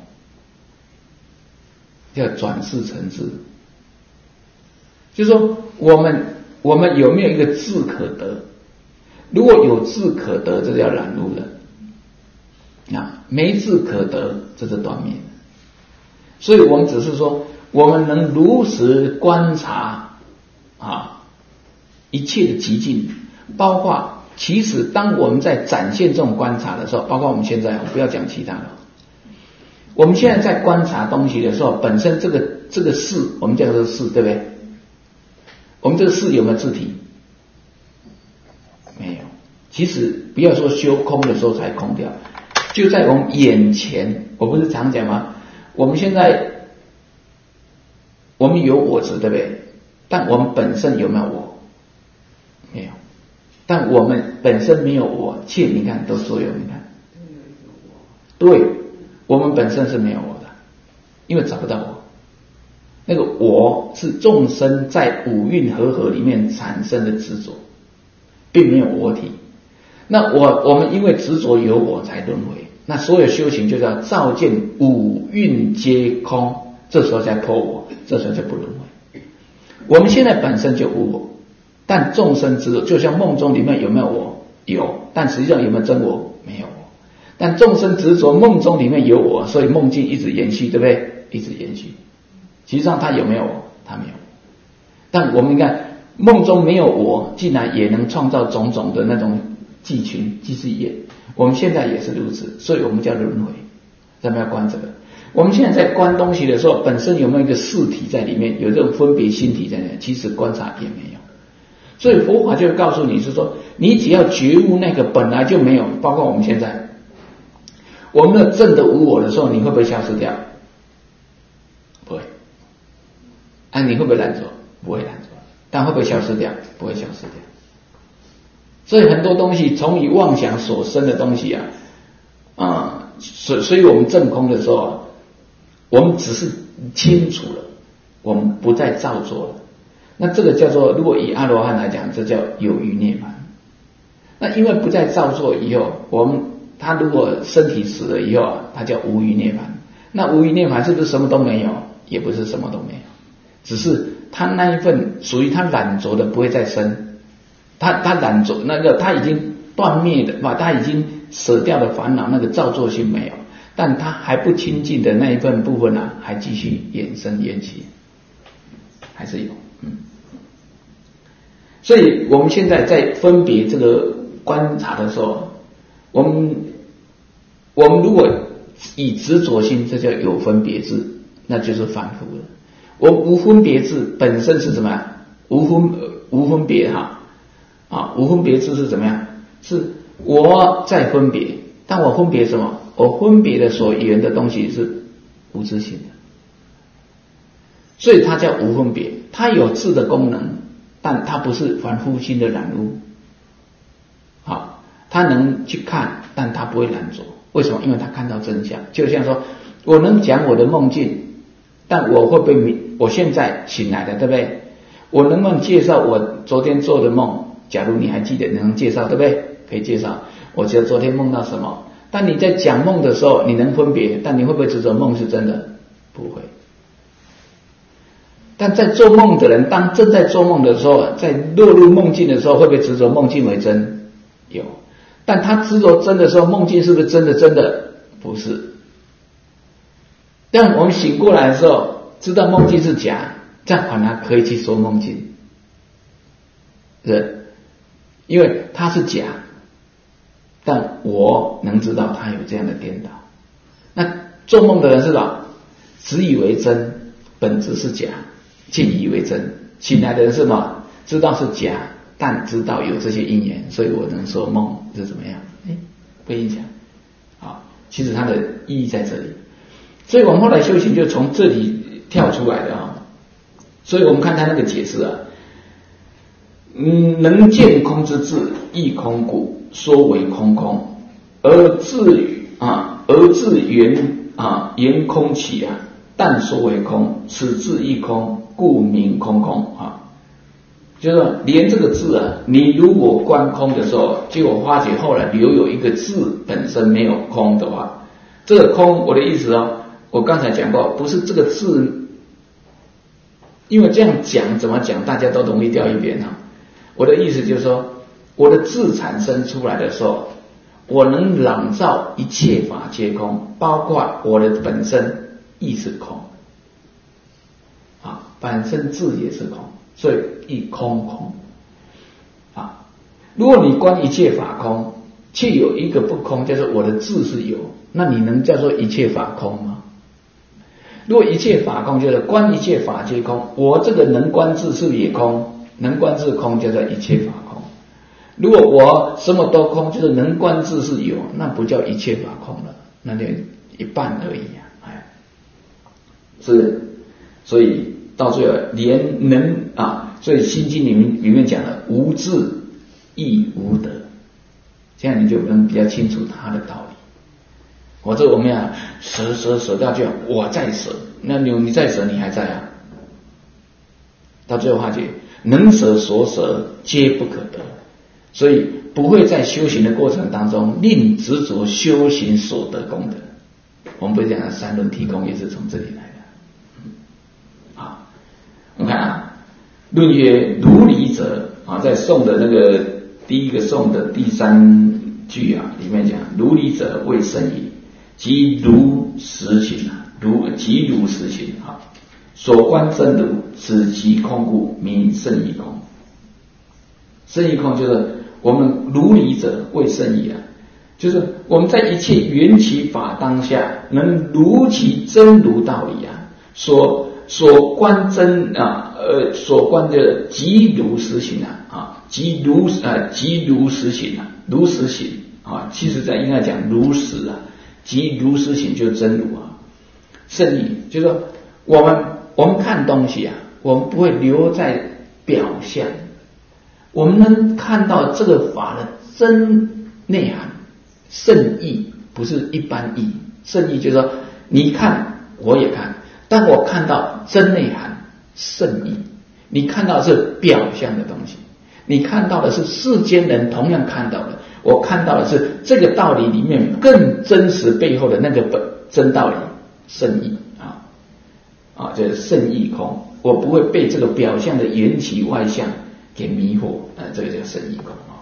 叫转世成智。就是说，我们我们有没有一个智可得？如果有智可得，这叫染入了；啊，没智可得，这是断灭。所以我们只是说，我们能如实观察啊一切的极境，包括。其实当我们在展现这种观察的时候，包括我们现在不要讲其他的，我们现在在观察东西的时候，本身这个这个事，我们叫做事，对不对？我们这个事有没有自体？没有。 其实不要说修空的时候才空掉，就在我们眼前。我不是常讲吗？我们现在我们有我执，对不对？但我们本身有没有我？没有。但我们本身没有我，切你看都作用，你看，对，我们本身是没有我的，因为找不到我。那个我是众生在五蕴和合里面产生的执着，并没有我体。那我我们因为执着有我才轮回，那所有修行就叫照见五蕴皆空，这时候才破我，这时候就不轮回。我们现在本身就无我，但众生执着，就像梦中里面有没有我？有，但实际上有没有真我？没有我。但众生执着梦中里面有我，所以梦境一直延续，对不对？一直延续。实际上他有没有我？他没有。但我们看梦中没有我，竟然也能创造种种的那种迹群、即是业。我们现在也是如此，所以我们叫轮回。咱们要观这个。我们现在在观东西的时候，本身有没有一个事体在里面，有这种分别心体在里面？其实观察也没有。所以佛法就会告诉你是说，你只要觉悟那个本来就没有，包括我们现在，我们的正的无我的时候，你会不会消失掉？不会。啊，你会不会懒惰？不会懒惰。但会不会消失掉？不会消失掉。所以很多东西从以妄想所生的东西啊，啊、嗯，所所以我们证空的时候啊，我们只是清楚了，我们不再造作了。那这个叫做，如果以阿罗汉来讲，这叫有余涅槃。那因为不再造作以后，我们他如果身体死了以后啊，他叫无余涅槃。那无余涅槃是不是什么都没有？也不是什么都没有，只是他那一份属于他染着的不会再生，他他染着那个他已经断灭的吧，他已经舍掉的烦恼，那个造作性没有，但他还不清净的那一份部分啊，还继续衍生缘起，还是有，嗯。所以我们现在在分别这个观察的时候，我们我们如果以执着心，这叫有分别智，那就是反复了。我无分别智本身是怎么样？无分无分别哈啊，无分别智是怎么样？是我在分别，但我分别什么？我分别的所缘的东西是无自性的，所以它叫无分别，它有智的功能，但它不是凡夫心的染污。好，它能去看，但它不会染着。为什么？因为它看到真相。就像说，我能讲我的梦境，但我会不会我现在醒来的，对不对？我能不能介绍我昨天做的梦？假如你还记得，能介绍，对不对？可以介绍。我觉得昨天梦到什么？但你在讲梦的时候，你能分别，但你会不会执着梦是真的？不会。但在做梦的人，当正在做梦的时候，在落入梦境的时候，会不会执着梦境为真？有。但他执着真的时候，梦境是不是真的？真的不是。但我们醒过来的时候，知道梦境是假，这样反而可以去说梦境，是，因为它是假，但我能知道他有这样的颠倒。那做梦的人是吧？只以为真，本质是假，竟以为真。醒来的人是嘛？知道是假，但知道有这些因缘，所以我能说梦是怎么样？哎，不影响。好，其实它的意义在这里。所以我们后来修行就从这里跳出来的啊。所以我们看他那个解释啊，嗯，能见空之智，亦空故，说为空空，而自啊，而自圆啊，言空起啊，但说为空，此智亦空，故名空空啊。就是说，连这个字啊，你如果观空的时候，结果发觉后来留有一个字本身没有空的话，这个空，我的意思哦，我刚才讲过，不是这个字，因为这样讲怎么讲，大家都容易掉一边啊。我的意思就是说，我的字产生出来的时候，我能朗照一切法皆空，包括我的本身亦是空啊，本身字也是空，所以亦空空啊。如果你观一切法空，却有一个不空，就是我的字是有，那你能叫做一切法空吗？如果一切法空，就是观一切法皆空，我这个能观字是不是也空？能观字空叫做一切法空。 如果我什么都空，就是能观自是有，那不叫一切法空了，那就一半而已啊，哎，是，所以到最后连能啊，所以心经里面里面讲了无智亦无得，这样你就能比较清楚它的道理。我这我们要舍舍舍掉就好，我在舍，那你你在舍，你还在啊？到最后化解，能舍所舍皆不可得，所以不会在修行的过程当中令执着修行所得功德。我们不是讲的三轮体空也是从这里来的。好，我们看啊，论曰如理者啊，在颂的那个第一个颂的第三句啊里面讲，如理者谓圣矣。即如实行啊，如即如实行啊，所观真如，此即空故，名圣义空。圣义空就是我们如理者谓圣义啊，就是我们在一切缘起法当下，能如其真如道理啊，所所观真啊，呃，所观的即如实行啊，啊，即如啊，即如实行啊，如实行啊，其实在应该讲如实啊。即如实行就是真如啊，圣义就是说我们我们看东西啊，我们不会留在表象，我们能看到这个法的真内涵。圣义不是一般义，圣义就是说你看我也看，但我看到真内涵圣义，你看到的是表象的东西，你看到的是世间人同样看到的，我看到的是这个道理里面更真实背后的那个本真道理，圣义啊啊，这是圣义空。我不会被这个表象的缘起外相给迷惑，呃，这个叫圣义空啊。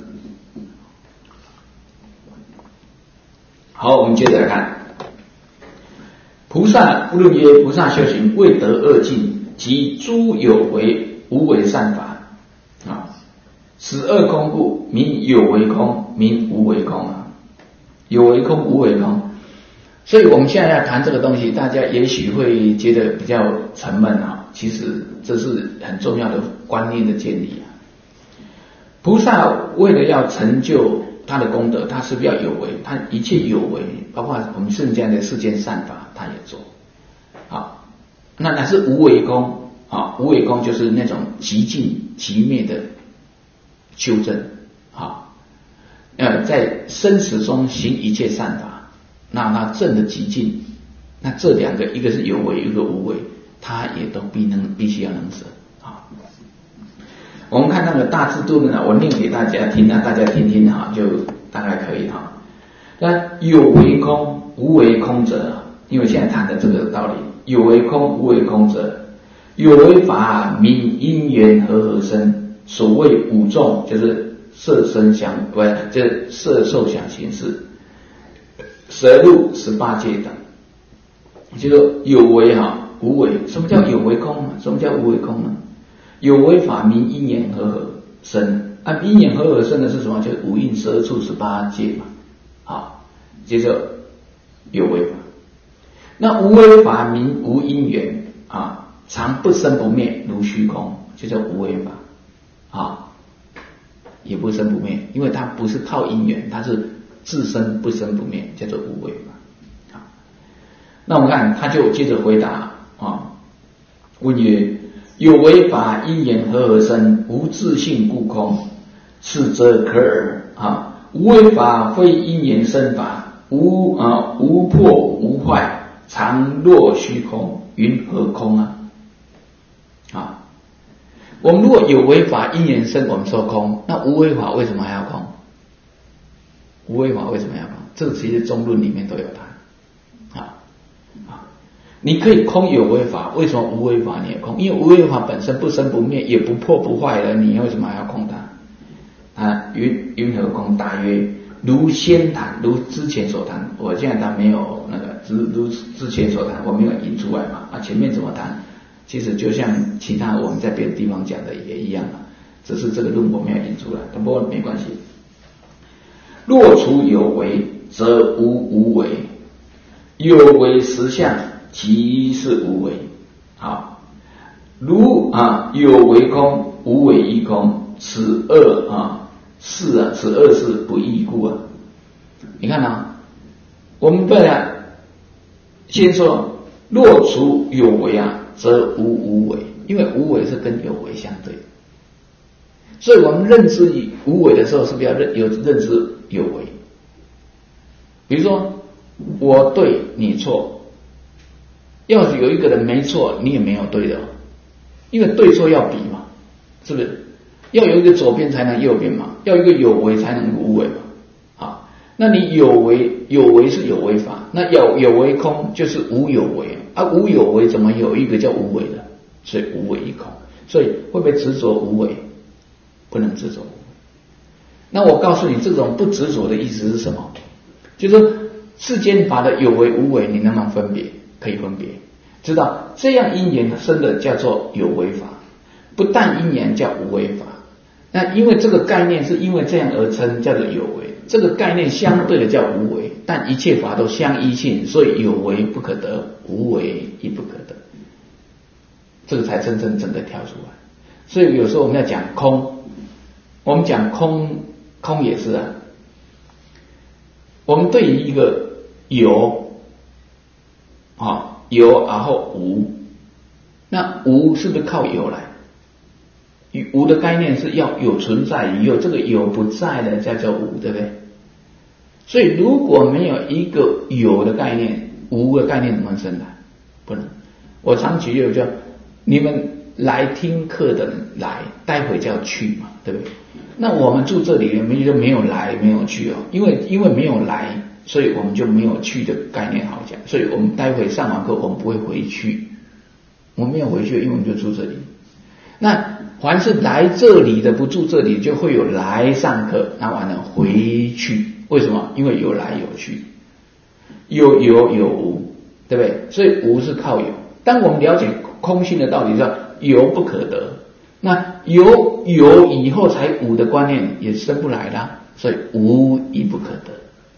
好，我们接着来看，菩萨论曰：菩萨修行未得二境，即诸有为无为善法啊。此二空故，名有为空，名无为空啊。有为空，无为空。所以我们现在要谈这个东西，大家也许会觉得比较沉闷啊。其实这是很重要的观念的建立啊。菩萨为了要成就他的功德，他是不是要有为？他一切有为，包括我们圣家的世间善法，他也做。好，那那是无为空啊。无为空就是那种极尽极灭的修正啊，呃，在生死中行一切善法，那他正的极尽，那这两个一个是有为，一个无为，他也都必能必须要能舍啊。我们看那个大智度论呢，我念给大家听啊，大家听听哈，就大概可以哈。那有为空，无为空者，因为现在谈的这个道理，有为空，无为空者，有为法名因缘和合生。所谓五众就是色声香，不是就是色受想行识、舌入十八界等，就是说有为哈，无为。什么叫有为空呢？什么叫无为空呢？有为法名因缘和合生啊，因缘和合生的是什么？就是五蕴十二处十八界嘛。好，接着有为法。那无为法名无因缘啊，常不生不灭如虚空，就叫无为法。啊，也不生不灭，因为它不是靠因缘，它是自身不生不灭，叫做无为法。啊，那我们看，他就接着回答啊，问曰：有为法因缘和合生，无自性故空，此则可耳啊。无为法非因缘生法，无啊无破无坏，常若虚空，云何空啊？啊。我们如果有为法因缘生，我们说空，那无为法为什么还要空？无为法为什么要空？这个其实中论里面都有谈啊啊！你可以空有为法，为什么无为法你也空？因为无为法本身不生不灭，也不破不坏的，你为什么还要空它？啊，云云何空？大约如先谈，如之前所谈，我现在谈没有那个，如如之前所谈，我没有引出来嘛啊，前面怎么谈？其实就像其他我们在别的地方讲的也一样啊，只是这个论我没有引出来，不过没关系。若除有为，则无无为；有为实相，即是无为。好，如啊有为空，无为亦空，此二啊是啊，此二事不异故啊。你看啊，我们不然先说，若除有为啊，则无无为，因为无为是跟有为相对。所以我们认知无为的时候，是不是要认有认知有为？比如说，我对你错，要是有一个人没错，你也没有对的，因为对错要比嘛，是不是？要有一个左边才能右边嘛，要有一个有为才能无为嘛。好，那你有为有为是有为法，那有有为空就是无有为啊，无有为怎么有一个叫无为的？所以无为一空，所以会不会执着无为？不能执着。那我告诉你，这种不执着的意思是什么？就是说世间法的有为无为，你能不能分别？可以分别，知道这样因缘生的叫做有为法，不但因缘叫无为法。那因为这个概念是因为这样而称叫做有为，这个概念相对的叫无为，但一切法都相依性，所以有为不可得，无为亦不可得，这个才真正整个跳出来。所以有时候我们要讲空，我们讲空，空也是啊。我们对于一个有啊有然后无，那无是不是靠有来？无的概念是要有存在与有，这个有不在的叫做无，对不对？所以如果没有一个有的概念，无的概念怎么生来？不能。我常举例叫你们来听课的人来，待会叫去嘛，对不对？那我们住这里，我们就没有来没有去哦，因为因为没有来，所以我们就没有去的概念好讲，所以我们待会上完课我们不会回去，我们没有回去，因为我们就住这里。那凡是来这里的不住这里，就会有来上课，那完了回去，为什么？因为有来有去，有有有无，对不对？所以无是靠有。当我们了解空性的道理，叫有不可得，那有有以后才无的观念也生不来啦，所以无亦不可得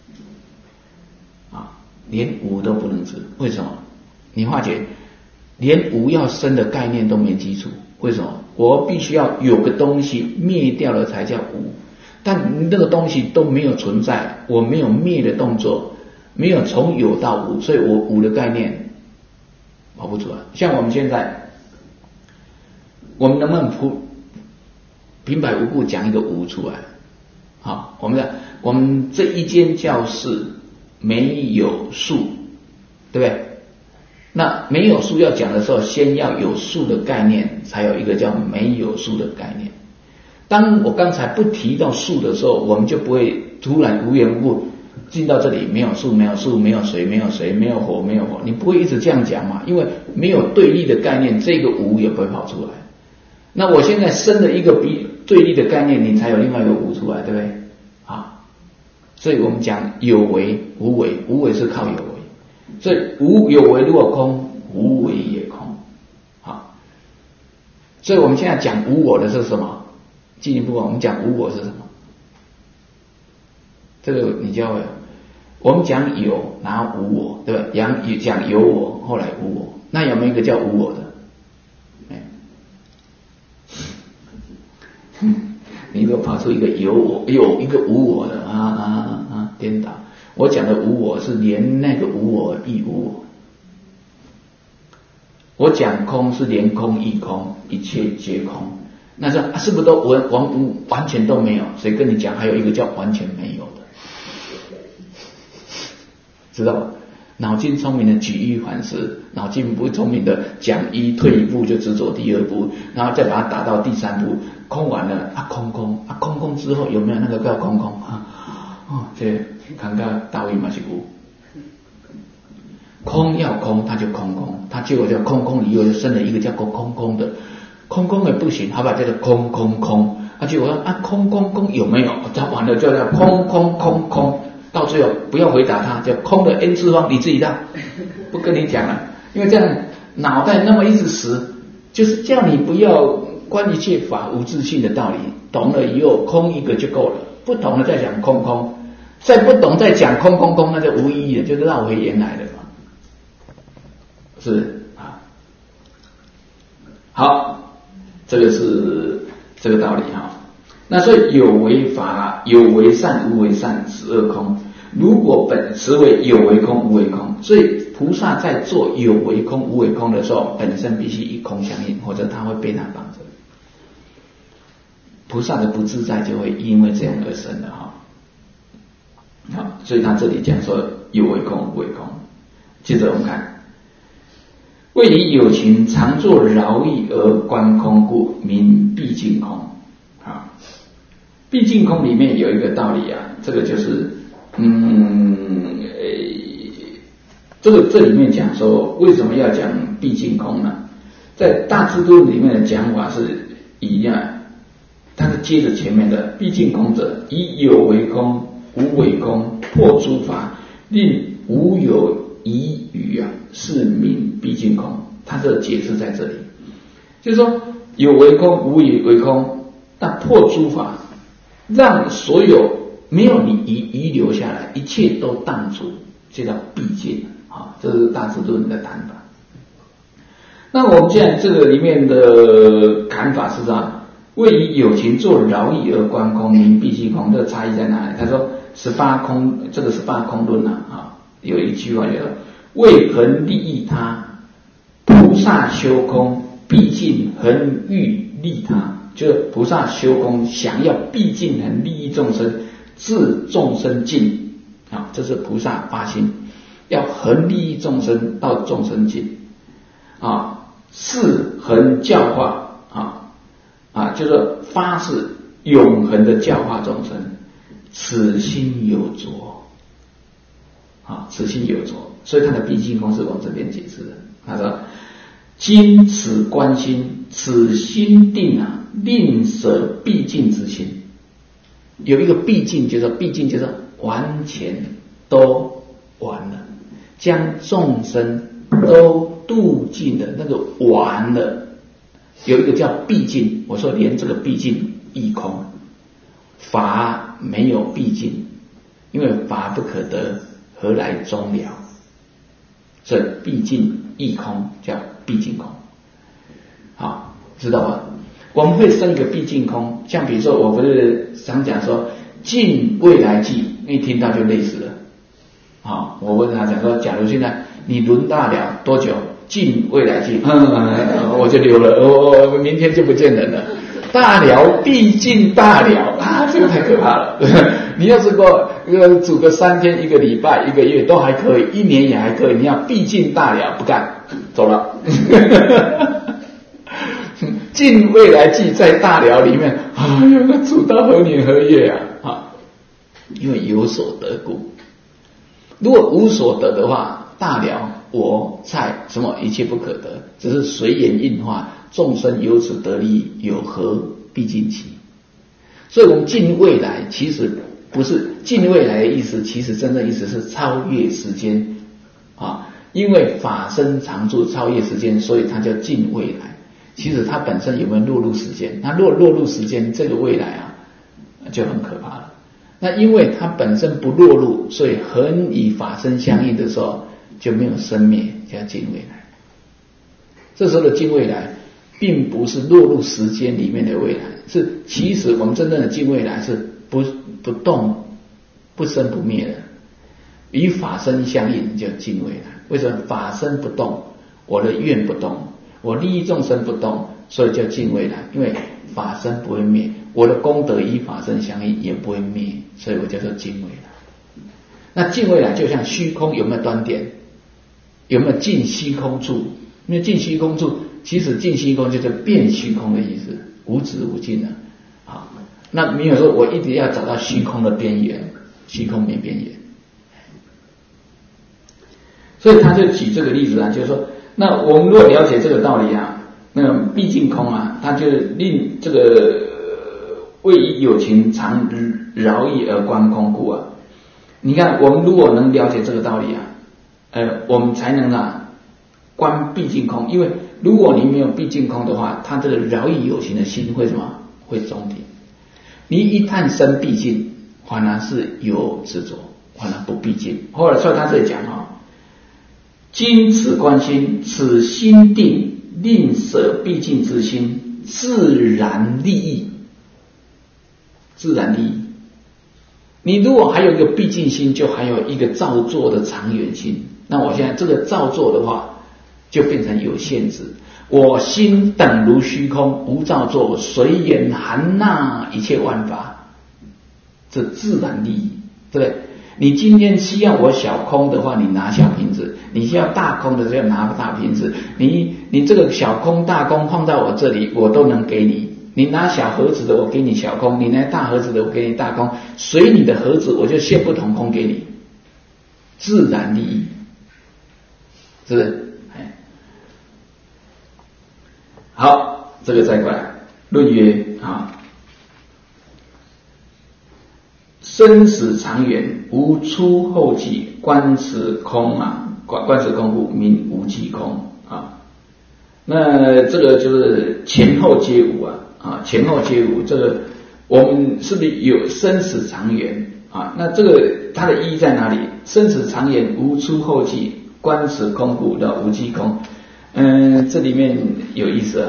啊，连无都不能知，为什么？你化解连无要生的概念都没基础，为什么？我必须要有个东西灭掉了才叫无，但那个东西都没有存在，我没有灭的动作，没有从有到无，所以我无的概念跑不出来。像我们现在，我们能不能普平白无故讲一个无出来？好，我们的我们这一间教室没有树，对不对？那没有树要讲的时候，先要有树的概念，才有一个叫没有树的概念。当我刚才不提到树的时候，我们就不会突然无缘无故进到这里，没有树，没有树，没有水，没有水，没有火，没有火，你不会一直这样讲嘛？因为没有对立的概念，这个无也不会跑出来。那我现在生了一个比对立的概念，你才有另外一个无出来，对不对？啊，所以我们讲有为无为，无为是靠有为。所以无有为如果空，无为也空。好，所以我们现在讲无我的是什么？进一步我们讲无我是什么？这个你就会，我们讲有，然后无我，对吧？讲讲有我，后来无我，那有没有一个叫无我的？你如果跑出一个有我，有一个无我的啊啊啊，颠倒。我讲的无我是连那个无我亦无我，我讲空是连空亦空，一切皆空。那是、啊、是不是都完完完全都没有？谁跟你讲还有一个叫完全没有的？知道吧？脑筋聪明的举一反十，脑筋不聪明的讲一退一步就执着第二步，然后再把它打到第三步，空完了啊空空啊空空之后有没有那个叫空空啊？哦，这看到道理嘛是无，空要空，它就空空，它结果叫空空以后就生了一个叫空空空的，空空的不行，好吧，叫做空空空，啊结果说啊空空空有没有？它完了就叫空空空空，到最后不要回答它，叫空的 n 次方，你自己答，不跟你讲了，因为这样脑袋那么一直死，就是叫你不要观一切法无自性的道理，懂了以后空一个就够了。不懂了再讲空空，再不懂再讲空空空，那就无意义了，就是绕回原来的嘛，是啊。好，这个是这个道理哈。 那所以有为法，有为善，无为善，此二空。如果本此为有为空，无为空，所以菩萨在做有为空、无为空的时候，本身必须与空相应，或者他会被它绑着。菩萨的不自在就会因为这样而生的哈。好，所以他这里讲说有为空，无为空。接着我们看，为以有情常作饶益而观空故，名毕竟空。啊，毕竟空里面有一个道理啊，这个就是嗯，这个这里面讲说为什么要讲毕竟空呢？在大智度里面的讲法是一样，它是接着前面的毕竟空者，以有为空、无为空破诸法，令无有疑语啊，是名毕竟空。它这解释在这里，就是说有为空、无为空，那破诸法，让所有没有你遗遗留下来，一切都荡除，这叫毕竟啊，这是大智度的谈法。那我们现在这个里面的看法是这样，为以有情作饶益而观空，名毕竟空。这个差异在哪里？他说十八空，这个十八空论啊，啊有一句话叫做为恒利益他，菩萨修空，毕竟恒欲利他。就是菩萨修空想要毕竟恒利益众生，致众生尽啊，这是菩萨发心，要恒利益众生到众生尽啊，誓恒教化啊啊，就是发誓永恒的教化众生，此心有着啊，此心有着，所以他的毕竟空是往这边解释的。他说：今此观心，此心定啊，令舍毕竟之心。有一个毕竟，就是毕竟就是完全都完了，将众生都度尽的那个完了。有一个叫毕竟，我说连这个毕竟亦空，法没有毕竟，因为法不可得，何来终了？所以毕竟亦空，叫毕竟空。好，知道吧？我们会生一个毕竟空，像比如说我不是常讲说尽未来际，一听到就累死了。好，我问他讲说，假如现在你轮大了多久？尽未来际，嗯，我就溜了，我我明天就不见人了。大了，毕竟大了啊，这个太可怕了。你要是过呃煮个三天、一个礼拜、一个月都还可以，一年也还可以。你要毕竟大了，不干，走了。尽未来际在大了里面，哎呀，那煮到何年何月啊？啊，因为有所得故。如果无所得的话，大了我在什么一切不可得，只是随缘应化，众生由此得利益，有何毕竟期？所以我们尽未来其实不是尽未来的意思，其实真正意思是超越时间啊，因为法身常住超越时间，所以它叫尽未来。其实它本身有没有落入时间？它若落入时间，这个未来啊就很可怕了。那因为它本身不落入，所以恒与法身相应的时候就没有生灭，叫尽未来。这时候的尽未来并不是落入时间里面的未来，是其实我们真正的尽未来是不不动不生不灭的，与法身相应叫尽未来。为什么？法身不动，我的愿不动，我利益众生不动，所以叫尽未来。因为法身不会灭，我的功德与法身相应也不会灭，所以我叫做尽未来。那尽未来就像虚空有没有端点？有没有尽虚空处？因为尽虚空处，其实尽虚空就是变虚空的意思，无止无尽的。好，那没有说我一直要找到虚空的边缘，虚空没边缘。所以他就举这个例子啊，就是说，那我们如果了解这个道理啊，那个毕竟空啊，它就令这个为以有情常饶益而观空故啊。你看，我们如果能了解这个道理啊，呃，我们才能啊观毕竟空。因为如果你没有毕竟空的话，他这个饶益有情的心会什么？会终停。你一旦生毕竟，反而是有执着，反而不毕竟。后来，所以他这里讲哈。今此观心，此心定，令舍毕竟之心，自然利益。 自然利益。你如果还有一个毕竟心，就还有一个造作的长远心。那我现在这个造作的话，就变成有限制。我心等如虚空，无造作，随缘含纳一切万法，这自然利益，对不对？你今天需要我小空的话，你拿小瓶子；你需要大空的就要拿大瓶子。你你这个小空大空放到我这里，我都能给你。你拿小盒子的，我给你小空；你拿大盒子的，我给你大空。随你的盒子，我就现不同空给你，自然利益，是不是？哎，好，这个再过来，论曰啊，生死长远，无出后继，观此空啊，观观此空故，名无继空啊。那这个就是前后皆无啊。啊，前后皆无，这个我们是不是有生死长远啊？那这个它的意义在哪里？生死长远，无出后继，观此空故的无继空。嗯，这里面有意思啊。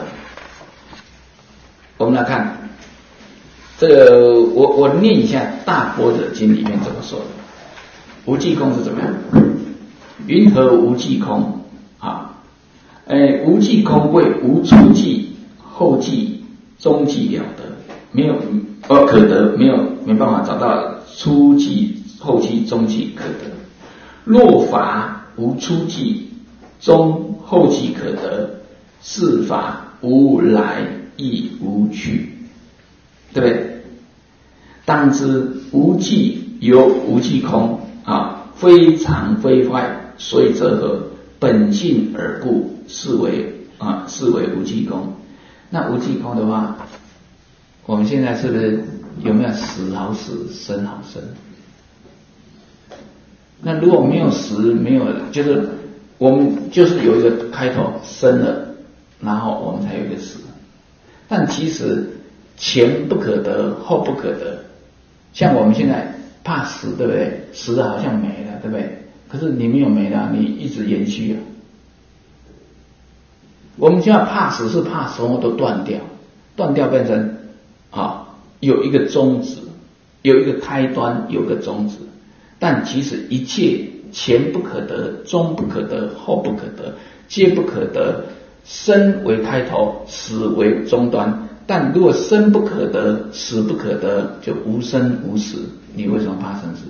我们来看这个，我我念一下《大般若经》里面怎么说的。无继空是怎么样？云何无继空啊？哎，无继空谓无出继、后继、中继了得，没有呃可得，没有没办法找到初继、后继、中继可得。若法无初继、中后继可得，是法无来亦无去，对不对？当知无继有无继空啊，非常非坏，所以则合本性而故，是为啊是为无继空。那无继空的话，我们现在是不是有没有死好死，生好生？那如果没有死，没有，就是我们就是有一个开头生了，然后我们才有一个死。但其实前不可得，后不可得。像我们现在怕死，对不对？死了好像没了，对不对？可是你没有没了，你一直延续啊。我们现在怕死是怕什么都断掉，断掉变成啊有一个终止，有一个开端，有一个终止。但其实一切前不可得，中不可得，后不可得，皆不可得。生为开头，死为终端。但如果生不可得，死不可得，就无生无死。你为什么怕生死？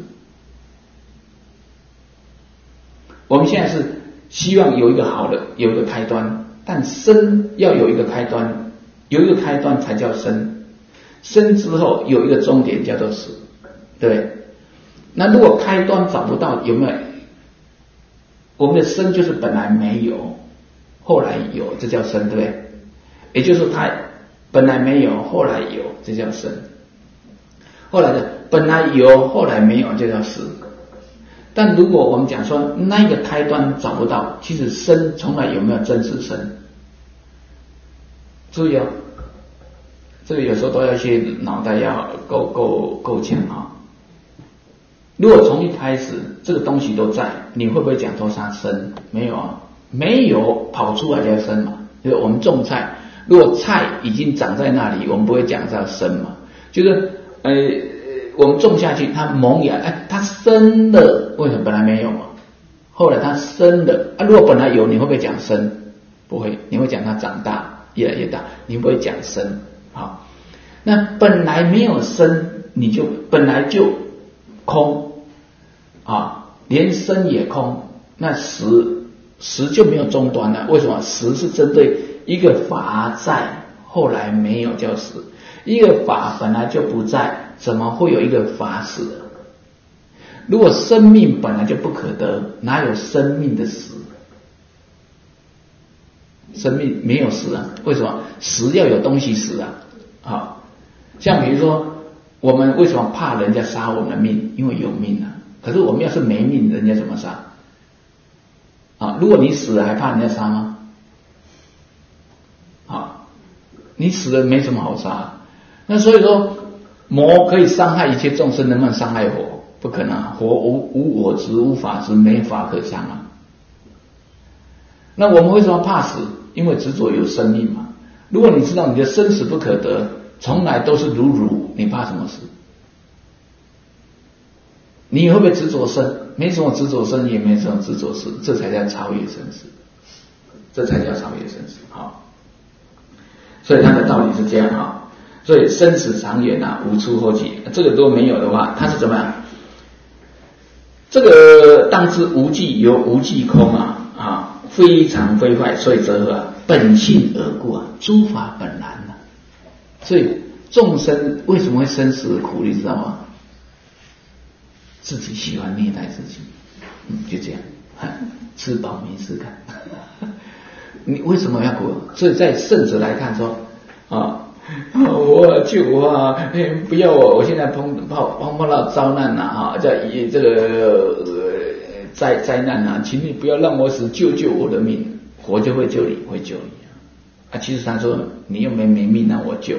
我们现在是希望有一个好的，有一个开端。但生要有一个开端，有一个开端才叫生，生之后有一个终点叫做死，对不对？那如果开端找不到，有没有？我们的生就是本来没有，后来有，这叫生，对不对？也就是说，它本来没有，后来有，这叫生。后来的本来有，后来没有，这叫死。但如果我们讲说那个开端找不到，其实生从来有没有真实生？注意哦，这个有时候都要去脑袋要够够够强啊。如果从一开始这个东西都在，你会不会讲说它生？没有啊，没有跑出来叫生嘛。就是我们种菜，如果菜已经长在那里，我们不会讲叫生嘛。就是呃。我们种下去，它萌芽，哎，它生了，为什么本来没有嘛？后来它生了，啊，如果本来有，你会不会讲生？不会，你会讲它长大，越来越大，你不会讲生。好，那本来没有生，你就本来就空啊，连生也空，那实实就没有终端了。为什么？实是针对一个法在，后来没有叫实。一个法本来就不在，怎么会有一个法死？如果生命本来就不可得，哪有生命的死？生命没有死啊？为什么？死要有东西死啊！好，像比如说，我们为什么怕人家杀我们的命？因为有命啊。可是我们要是没命，人家怎么杀？啊，如果你死了还怕人家杀吗？啊，你死了没什么好杀。那所以说，魔可以伤害一切众生，能不能伤害火？不可能，火无无我执，无法执，没法可伤啊。那我们为什么怕死？因为执着有生命嘛。如果你知道你的生死不可得，从来都是如如，你怕什么死？ 你会不会执着生？没什么执着生，也没什么执着死，这才叫超越生死，这才叫超越生死。好，所以它的道理是这样哈。所以生死长远啊，无出后期，这个都没有的话，它是怎么样？这个当知无记有无记空啊啊，非常非坏，所以则何啊？本性而故啊，诸法本然啊。所以众生为什么会生死苦，你知道吗？自己喜欢虐待自己，嗯，就这样，吃饱没事干。你为什么要苦？所以在圣者来看说啊。我救我啊！不要我，我现在碰碰碰碰到遭难了啊，叫这个呃灾灾难啊，请你不要让我死，救救我的命，活就会救你，会救你啊！其实他说你又没没命，让我救，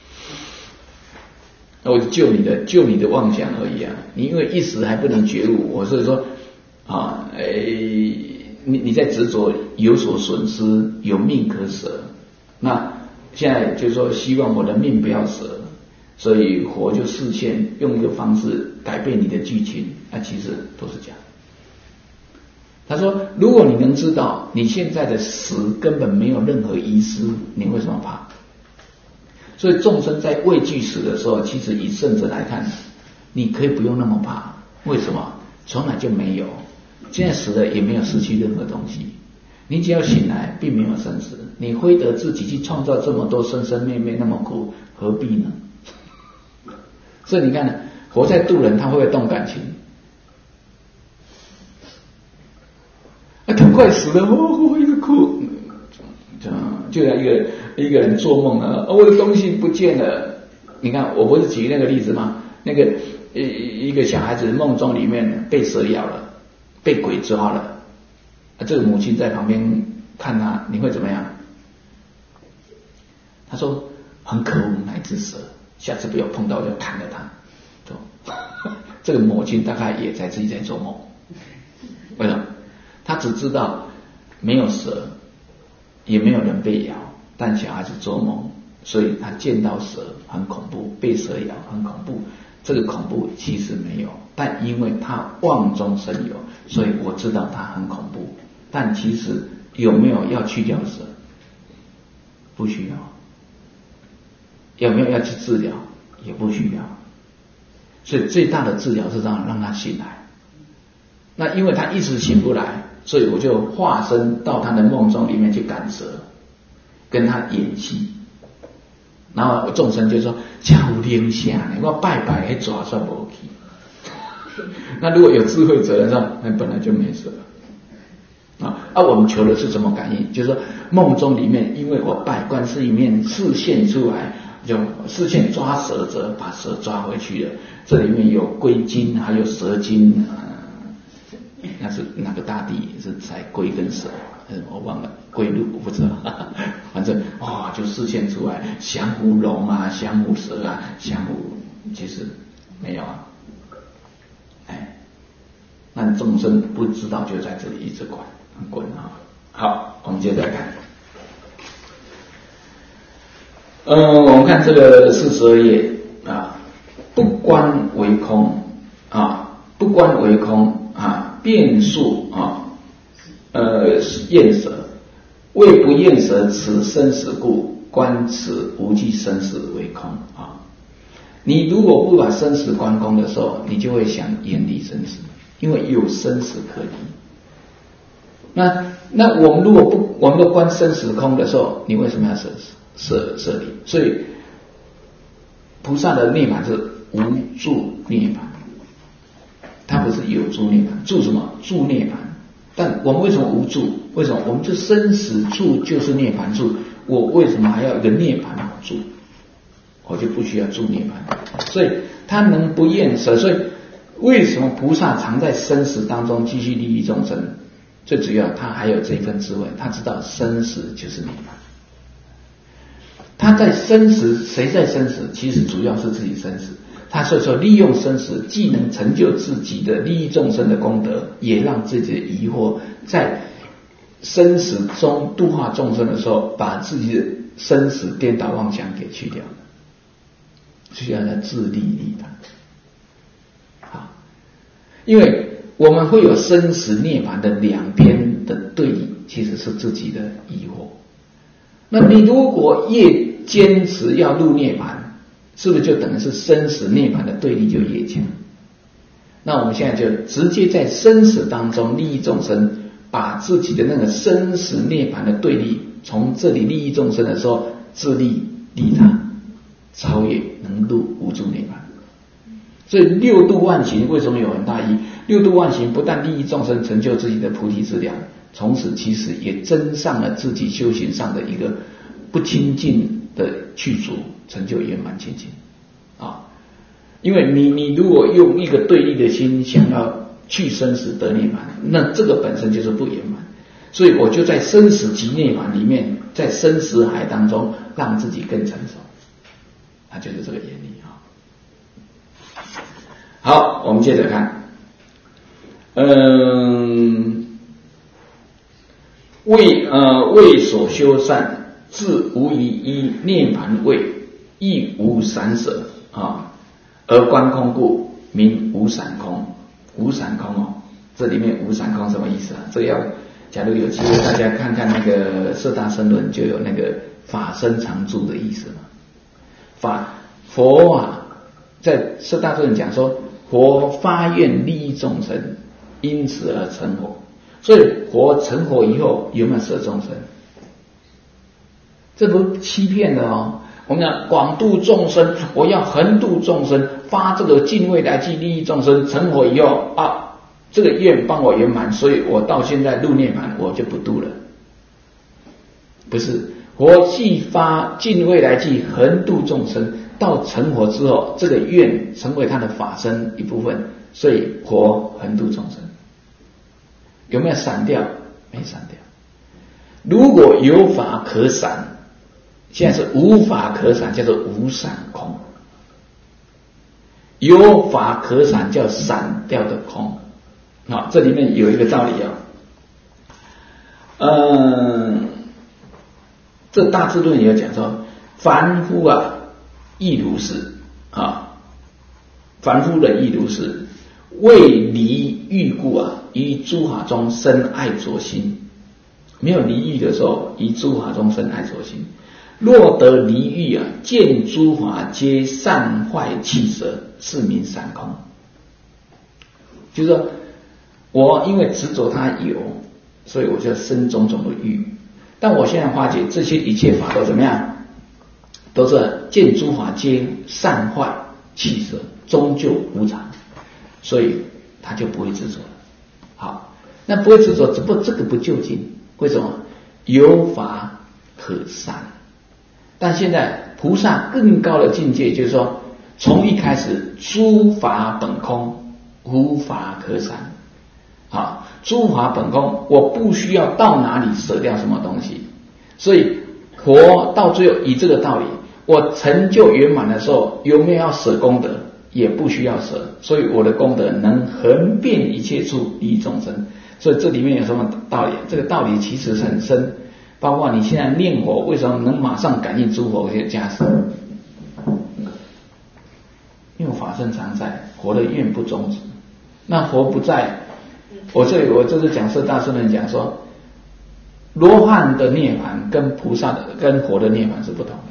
我救你的救你的妄想而已啊！你因为一时还不能觉悟，我是说啊，哎，你你在执着有所损失，有命可舍，那。现在就是说希望我的命不要舍，所以活就视线用一个方式改变你的剧情，啊，其实都是假的。他说如果你能知道你现在的死根本没有任何遗失，你为什么怕？所以众生在畏惧死的时候，其实以圣者来看，你可以不用那么怕。为什么？从来就没有，现在死了也没有失去任何东西。你只要醒来，并没有生死，你非得自己去创造这么多生生灭灭那么苦，何必呢？所以你看，活在度人，他会不会动感情？啊，他快死了，我我一个哭，就像一个一个人做梦啊，我的东西不见了。你看，我不是举那个例子吗？那个一一个小孩子梦中里面被蛇咬了，被鬼抓了。这个母亲在旁边看他，你会怎么样？他说很可恶，那只蛇，下次不要碰到我就砍了他。这个母亲大概也在自己在做梦，为什么？他只知道没有蛇，也没有人被咬，但小孩子做梦，所以他见到蛇很恐怖，被蛇咬很恐怖。这个恐怖其实没有，但因为他妄中生有，所以我知道他很恐怖。但其实有没有要去掉蛇？不需要。有没有要去治疗？也不需要。所以最大的治疗是让让他醒来。那因为他一直醒不来，所以我就化身到他的梦中里面去赶蛇，跟他演戏。然后众生就说：家有灵啥呢？我拜拜还抓算不去。那如果有智慧者的话，那本来就没事了。啊，啊，我们求的是什么感应？就是说梦中里面，因为我拜观世音面示现出来，就示现抓蛇者，把蛇抓回去了。这里面有龟精，还有蛇精，呃、那是哪个大帝是采龟跟蛇？我忘了，龟鹿我不知道，呵呵反正哇、哦、就示现出来，降伏龙啊，降伏蛇啊，降伏，其实没有啊，哎，那众生不知道就在这里一直滚。滚啊！好，我们接着来看。嗯，我们看这个四十二页啊，不观为空啊，不观为空啊，变数啊，呃，厌舍，为不厌舍此生死故，观此无记生死为空啊。你如果不把生死观空的时候，你就会想远离生死，因为有生死可离。那那我们如果不，我们都观生死空的时候，你为什么要舍舍舍离？所以菩萨的涅槃是无住涅槃，它不是有住涅槃。住什么？住涅槃。但我们为什么无住？为什么？我们这生死住就是涅槃住，我为什么还要一个涅槃住？我就不需要住涅槃。所以他能不厌舍，所以为什么菩萨常在生死当中继续利益众生？最主要他还有这份智慧，他知道生死就是涅槃。他在生死，谁在生死？其实主要是自己生死。他所以说利用生死，既能成就自己的利益众生的功德，也让自己的疑惑在生死中度化众生的时候，把自己的生死颠倒妄想给去掉了，需要他自利利他。好， 因为我们会有生死涅槃的两边的对立，其实是自己的疑惑。那你如果越坚持要入涅槃，是不是就等于是生死涅槃的对立就越强？那我们现在就直接在生死当中利益众生，把自己的那个生死涅槃的对立，从这里利益众生的时候，自利利他，超越能入无住涅槃。所以六度万行为什么有很大意义？六度万行不但利益众生，成就自己的菩提资粮，从此其实也增上了自己修行上的一个不清净的去除，成就圆满清净啊！因为你你如果用一个对立的心想要去生死得涅槃，那这个本身就是不圆满。所以我就在生死及涅槃里面，在生死海当中让自己更成熟，那就是这个原理啊。好，我们接着看，嗯，为呃为所修善，自无疑依涅槃位，亦无散舍啊，而观空故，名无散空。无散空哦，这里面无散空什么意思啊？这个要，假如有机会大家看看那个四大僧论，就有那个法身常住的意思嘛。法佛啊，在四大僧论讲说，佛发愿利益众生，因此而成佛。所以佛成佛以后有没有舍众生？这不欺骗的哦。我们讲广度众生，我要横度众生，发这个尽未来际利益众生，成佛以后啊，这个愿帮我圆满，所以我到现在入涅槃，我就不度了。不是，佛既发尽未来际横度众生，到成佛之后，这个愿成为他的法身一部分，所以佛横度众生。有没有闪掉？没闪掉。如果有法可闪，现在是无法可闪，叫做无闪空；有法可闪，叫闪掉的空。好，这里面有一个道理啊、哦。嗯，这大智论也有讲说，凡夫啊，亦如是啊，凡夫人亦如是，为离欲故啊，于诸法中生爱着心。没有离欲的时候，于诸法中生爱着心。若得离欲啊，见诸法皆散坏气舍，是名散空。就是说，我因为执着它有，所以我就生种种的欲。但我现在发觉这些一切法都怎么样？都是见诸法皆散坏气舍，终究无常，所以他就不会执着了。好，那不会执着，只不过这个不究竟。为什么？有法可散。但现在菩萨更高的境界，就是说，从一开始诸法本空，无法可散。好，诸法本空，我不需要到哪里舍掉什么东西。所以佛到最后以这个道理，我成就圆满的时候，有没有要舍功德？也不需要舍，所以我的功德能横遍一切处，利益众生。所以这里面有什么道理？这个道理其实很深。包括你现在念佛，为什么能马上感应诸佛的加持？因为法身常在，佛的愿不终止。那佛不在，我这里我这是讲四大圣人讲说，罗汉的涅槃跟菩萨的跟佛的涅槃是不同的。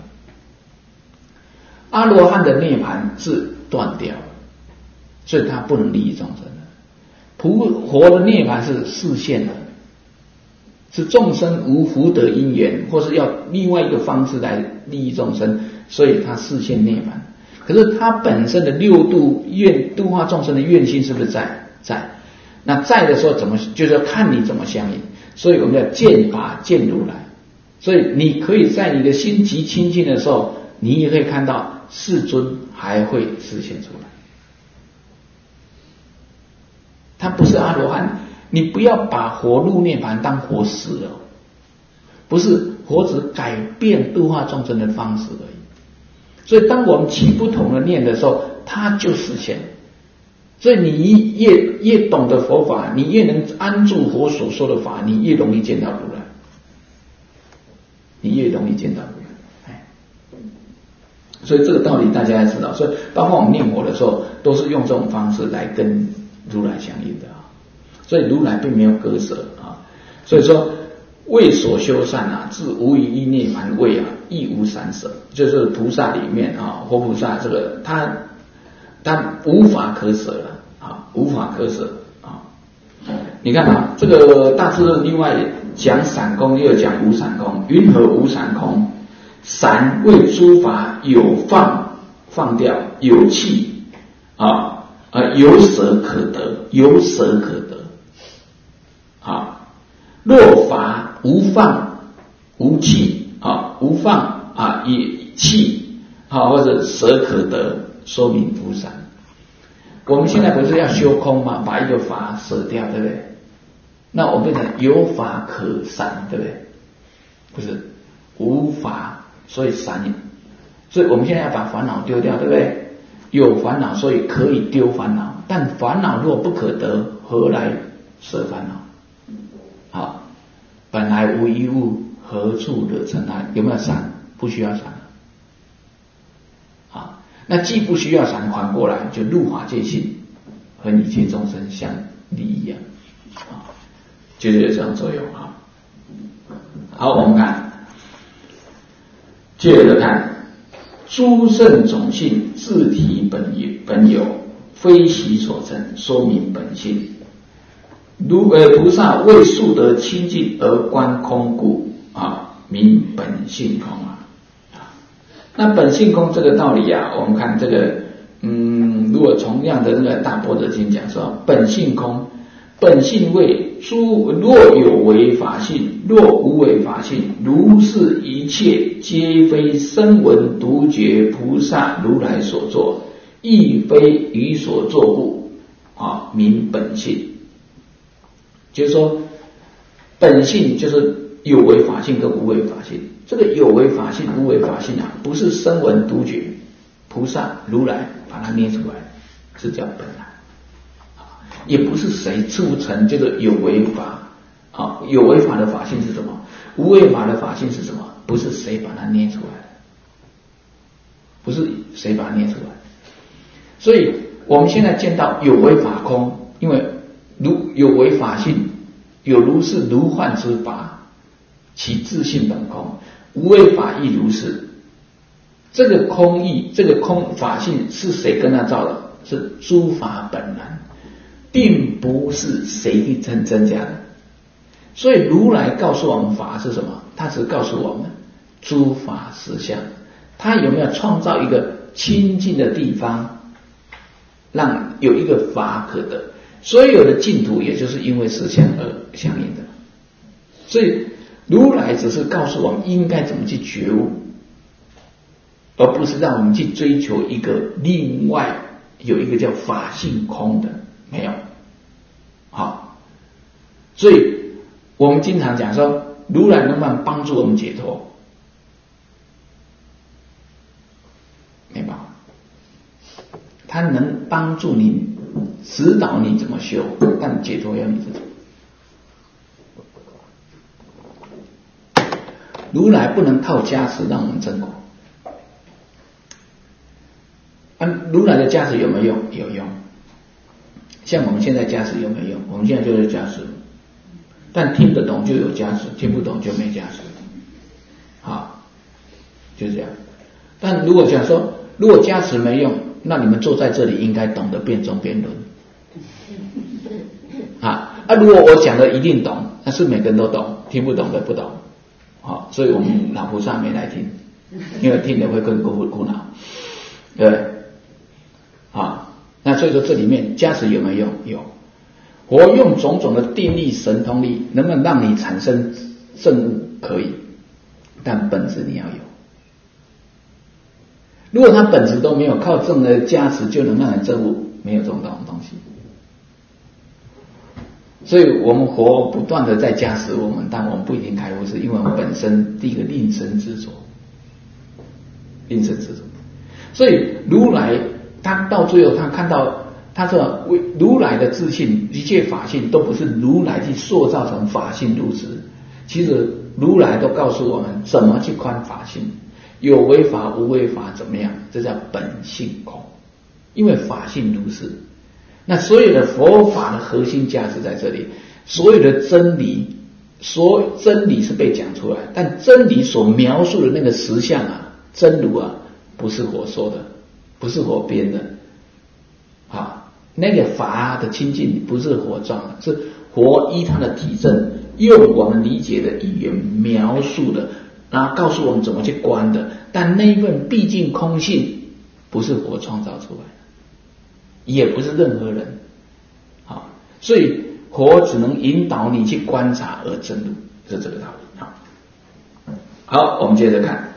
阿罗汉的涅槃是断掉，所以他不能利益众生的。菩佛的涅槃是示现的。是众生无福德因缘，或是要另外一个方式来利益众生，所以他示现涅槃。可是他本身的六度愿度化众生的愿心是不是在？在。那在的时候怎么，就是要看你怎么相应。所以我们要见法见如来。所以你可以在你的心极清净的时候，你也可以看到世尊还会示现出来。他不是阿罗汉。你不要把佛入涅槃当佛死了，不是，佛只改变度化众生的方式而已。所以当我们起不同的念的时候，它就实现。所以你越越懂得佛法，你越能安住佛所说的法，你越容易见到如来，你越容易见到如来。哎，所以这个道理大家要知道。所以包括我们念佛的时候，都是用这种方式来跟如来相应的啊。所以如来并没有割舍啊。所以说为所修善啊，自无余一涅槃位啊，亦无三舍。就是菩萨里面啊，活菩萨这个他他无法可舍了啊，无法可舍啊。你看啊，这个大智论另外讲散空，又讲无散空。云何无散空？散为诸法有放放掉，有弃啊啊，有舍可得，有舍可得啊。若法无放无弃啊，无放啊也弃啊，或者舍可得，说明无散。我们现在不是要修空吗？把一个法舍掉，对不对？那我们讲有法可散，对不对？不是无法，所以散。所以我们现在要把烦恼丢掉，对不对？有烦恼，所以可以丢烦恼。但烦恼若不可得，何来舍烦恼？好，本来无一物，何处惹尘埃？有没有散？不需要散。好，那既不需要散，反过来就入法界性，和一切众生相利益啊，啊，就是有这种作用啊。好，我们看，接着看，诸圣种性自体本有，本有非习所成，说明本性。如呃菩萨为速得清净而观空故啊，名本性空啊。那本性空这个道理啊，我们看这个，嗯，如果同样的那个大般若经讲说，本性空，本性为诸若有为法性，若无为法性，如是一切皆非声闻独觉菩萨如来所作，亦非于所作故啊，名本性。就是说，本性就是有为法性跟无为法性。这个有为法性、无为法性啊，不是声闻独觉菩萨如来把它捏出来，是叫本来。也不是谁促成这个有为法啊，有为法的法性是什么？无为法的法性是什么？不是谁把它捏出来的，不是谁把它捏出来。所以我们现在见到有为法空，因为如有为法性，有如是如幻之法，其自性本空；无为法亦如是。这个空义，这个空法性是谁跟他造的？是诸法本然，并不是谁去增增加的。所以如来告诉我们法是什么？他只告诉我们诸法实相。他有没有创造一个清净的地方，让有一个法可得？所有的净土也就是因为实相而相应的。所以如来只是告诉我们应该怎么去觉悟，而不是让我们去追求一个另外有一个叫法性空的，没有。好，所以我们经常讲说，如来能不能帮助我们解脱？没办法，他能帮助你，指导你怎么修，但解脱要你自己。如来不能靠加持让我们证果。啊，如来的加持有没有用？有用。像我们现在加持有没有用？我们现在就是加持，但听得懂就有加持，听不懂就没加持。好，就这样。但如果讲说，如果加持没用，那你们坐在这里应该懂得辩中辩论。啊啊！如果我讲的一定懂，那是每个人都懂，听不懂的不懂。好，所以我们老菩萨没来听，因为听了会更苦苦恼，对不对？啊，那所以说这里面加持有没有用？有。我用种种的定力、神通力，能不能让你产生证悟？可以，但本质你要有。如果他本质都没有，靠正的加持就能让人证悟，没有这种东西。所以我们活不断的在加持我们，但我们不一定开悟，是因为我们本身第一个令身执着，令身执着。所以如来他到最后他看到，他说为如来的自性，一切法性都不是如来去塑造成法性如此，其实如来都告诉我们怎么去观法性，有为法无为法怎么样，这叫本性空。因为法性如是， 那所有的佛法的核心价值在这里，所有的真理，所有真理是被讲出来，但真理所描述的那个实相啊，真如啊，不是佛说的，不是佛编的，啊，那个法的清净不是佛状的，是佛依他的体证，用我们理解的语言描述的，然后告诉我们怎么去观的。但那一份毕竟空性，不是佛创造出来的，也不是任何人，好，所以佛只能引导你去观察而证入，是这个道理。好，好，我们接着看，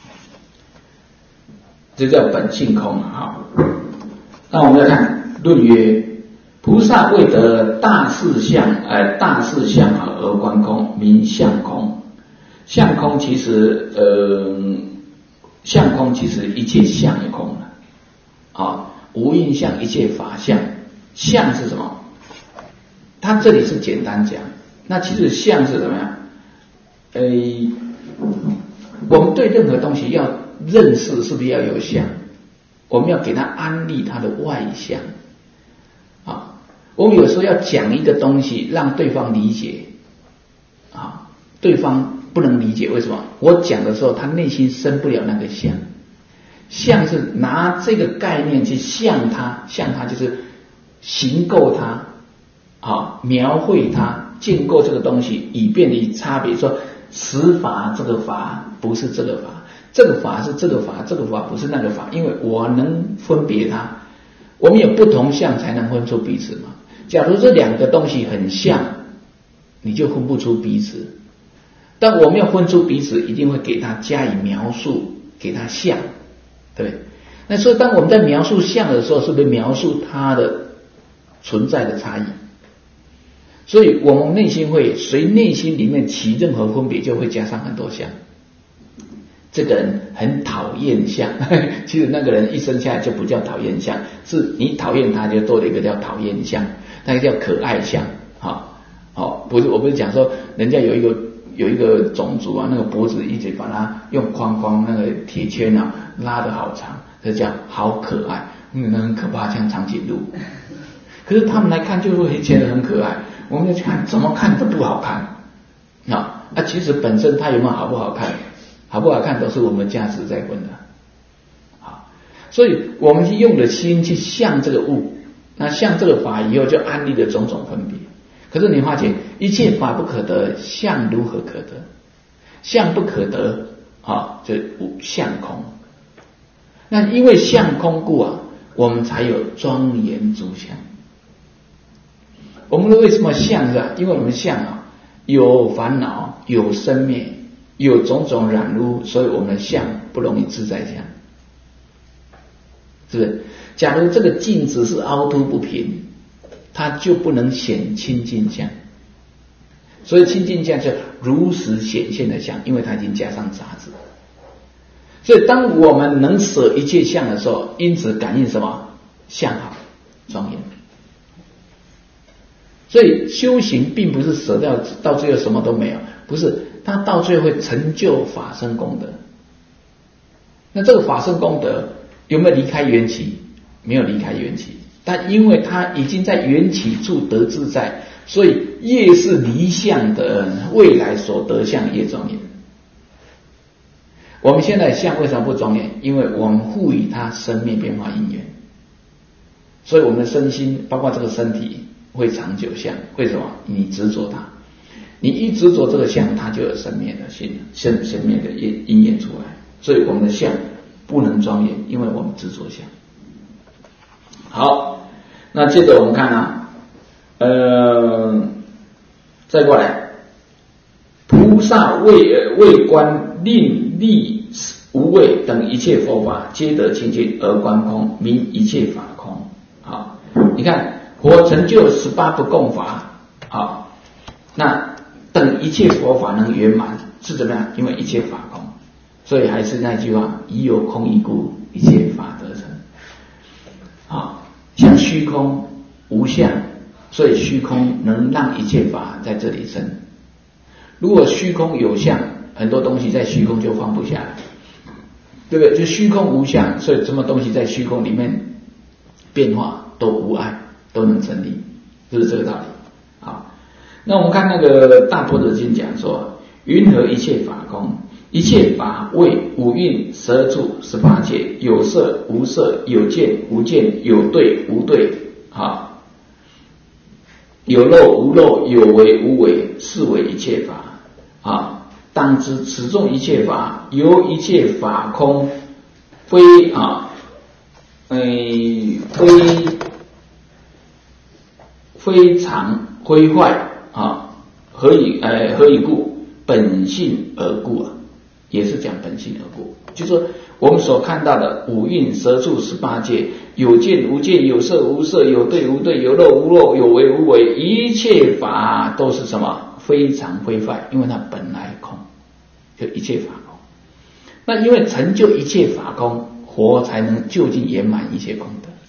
这叫本性空啊。那我们再看论曰：菩萨未得大事相，呃，大事相好而观空，名相空。相空其实，呃，相空其实一切相也空了，啊，无印象一切法相。相是什么？它这里是简单讲，那其实相是怎么样？呃，我们对任何东西要认识，是不是要有相？我们要给它安立它的外相。啊，我们有时候要讲一个东西，让对方理解，啊，对方不能理解，为什么？我讲的时候，他内心生不了那个相。相是拿这个概念去像它，像它就是形构它，啊，描绘它，建构这个东西，以便于差别说，此法这个法不是这个法，这个法是这个法，这个法不是那个法，因为我能分别它。我们有不同相才能分出彼此嘛。假如这两个东西很像，你就分不出彼此。但我们要分出彼此，一定会给它加以描述，给它像，对。那所以当我们在描述相的时候，是不是描述它的存在的差异？所以我们内心会随内心里面起任何分别，就会加上很多相。这个人很讨厌相，其实那个人一生下来就不叫讨厌相，是你讨厌他就多了一个叫讨厌相，那个叫可爱相。好，好，不是，我不是讲说人家有一个有一个种族啊，那个脖子一直把它用框框那个铁圈啊拉得好长，这叫好可爱，嗯，那很可怕，像长颈鹿。可是他们来看就会觉得很可爱，我们去看怎么看都不好看啊，啊，其实本身它有没有好不好看？好不好看都是我们价值在分的，好，所以我们是用了心去像这个物，那像这个法以后就安立了种种分别。可是你发觉一切法不可得，相如何可得？相不可得啊，就相空。那因为相空故啊，我们才有庄严诸相。我们为什么相是啊？因为我们相啊有烦恼，有生灭。有种种染污，所以我们的相不容易自在相，是不是？假如这个镜子是凹凸不平，它就不能显清净相。所以清净相是如实显现的相，因为它已经加上杂质。所以当我们能舍一切相的时候，因此感应什么？相好庄严。所以修行并不是舍掉到最后什么都没有，不是。他到最后会成就法身功德。那这个法身功德有没有离开缘起？没有离开缘起，但因为他已经在缘起处得自在，所以业是离相的未来所得相业庄严。我们现在相为什么不庄严？因为我们赋予它生灭变化因缘，所以我们的身心包括这个身体会长久相。为什么？你执着它。你一执着这个相，它就有生灭的心，生生灭的因缘出来，所以我们的相不能庄严，因为我们执着相。好，那接着我们看啊，呃，再过来，菩萨为为观令力无畏等一切佛法，皆得清净而观空，名一切法空。好，你看佛成就十八不共法，好，那等一切佛法能圆满是怎么样？因为一切法空，所以还是那句话：以有空义故，一切法得成。啊，像虚空无相，所以虚空能让一切法在这里生。如果虚空有相，很多东西在虚空就放不下来，对不对？就虚空无相，所以什么东西在虚空里面变化都无碍， 都能成立，就是这个道理。好，那我们看那个大般若经讲说，云何一切法空？一切法为五蕴十二处十八界，有色无色，有见无见，有对无对，啊，有漏无漏，有为无为，是为一切法。啊，当知此众一切法，由一切法空，非啊，哎，非非常非坏啊，何以哎何以故？本性而故啊。也是讲本性而故，就是说我们所看到的五蕴十二处十八界，有见无见，有色无色，有对无对，有漏无漏，有为无为，一切法都是什么？非常非坏，因为它本来空，就一切法空。那因为成就一切法空，佛才能究竟圆满一切空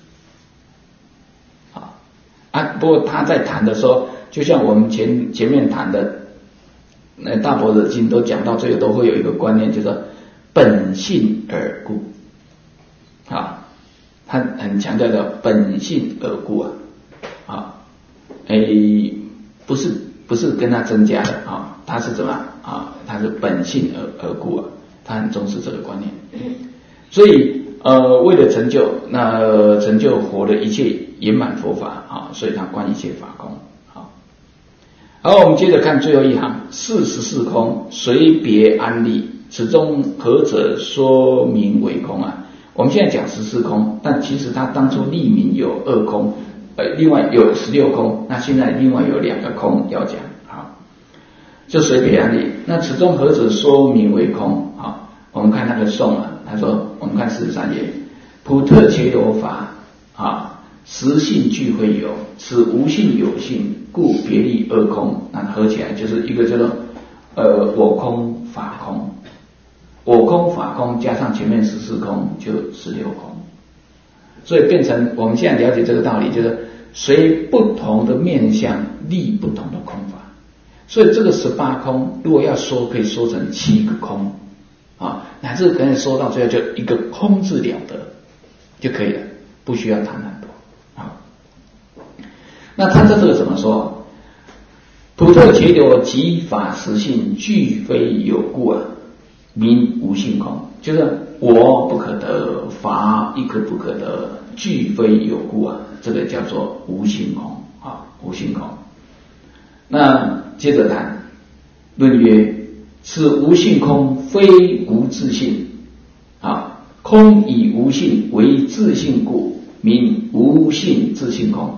德。啊啊！不过他在谈的时候，就像我们前前面谈的。那大般若经都讲到最后都会有一个观念，就是本性而故，啊，他很强调的本性而故啊，啊，诶，不是不是跟他增加的啊，他是怎么啊？他是本性而而故啊，他很重视这个观念，所以呃，为了成就那成就佛的一切圆满佛法啊，所以他观一切法空。好，我们接着看最后一行，四十四空，随别安立，此中何者说明为空啊？我们现在讲十四空，但其实他当初立名有二空，呃，另外有十六空，那现在另外有两个空要讲，好，就随别安立。那此中何者说明为空？好，我们看那个颂啊，他说，我们看四十三页，普特伽罗法啊。实性俱非有，此无性有性，故别立二空。那合起来就是一个叫做呃我空法空，我空法空加上前面十四空就十六空，所以变成我们现在了解这个道理，就是随不同的面向立不同的空法。所以这个十八空如果要说，可以说成七个空啊，乃至可以说到最后就一个空字了得就可以了，不需要谈很多。那他在这个怎么说？普特伽罗即法实性俱非有故啊，名无性空，就是我不可得，法亦可不可得，俱非有故啊，这个叫做无性空啊，无性空。那接着谈论曰：此无性空非无自性啊，空以无性为自性故，名无性自性空。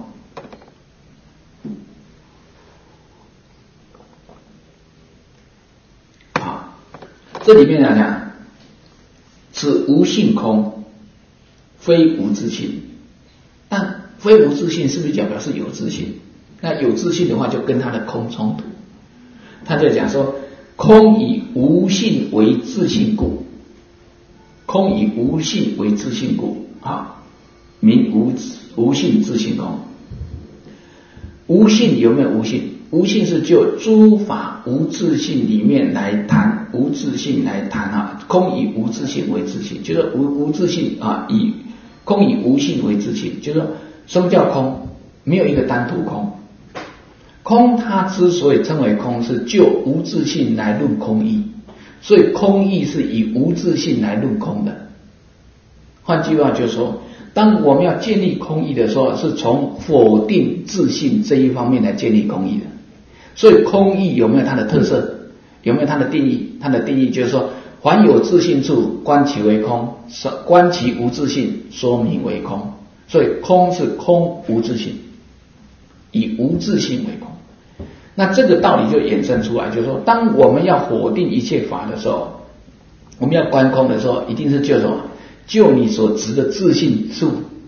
这里面来讲，此无性空，非无自性。但非无自性是不是讲表示有自性？那有自性的话，就跟它的空冲突。他就讲说，空以无性为自性故，空以无性为自性故，啊，名无无性自性空。无性有没有无性？无性是就诸法无自性里面来谈，无自性来谈啊，空以无自性为自性，就是无无自性啊，以空以无性为自性，就是说什么叫空？没有一个单独空。空它之所以称为空，是就无自性来论空义，所以空义是以无自性来论空的。换句话就是说，当我们要建立空义的时候，是从否定自性这一方面来建立空义的。所以空义有没有它的特色？有没有它的定义？它的定义就是说，凡有自性处，观其为空；观其无自性，说明为空。所以空是空无自性，以无自性为空。那这个道理就衍生出来，就是说，当我们要否定一切法的时候，我们要观空的时候，一定是就什么？就你所执的自性处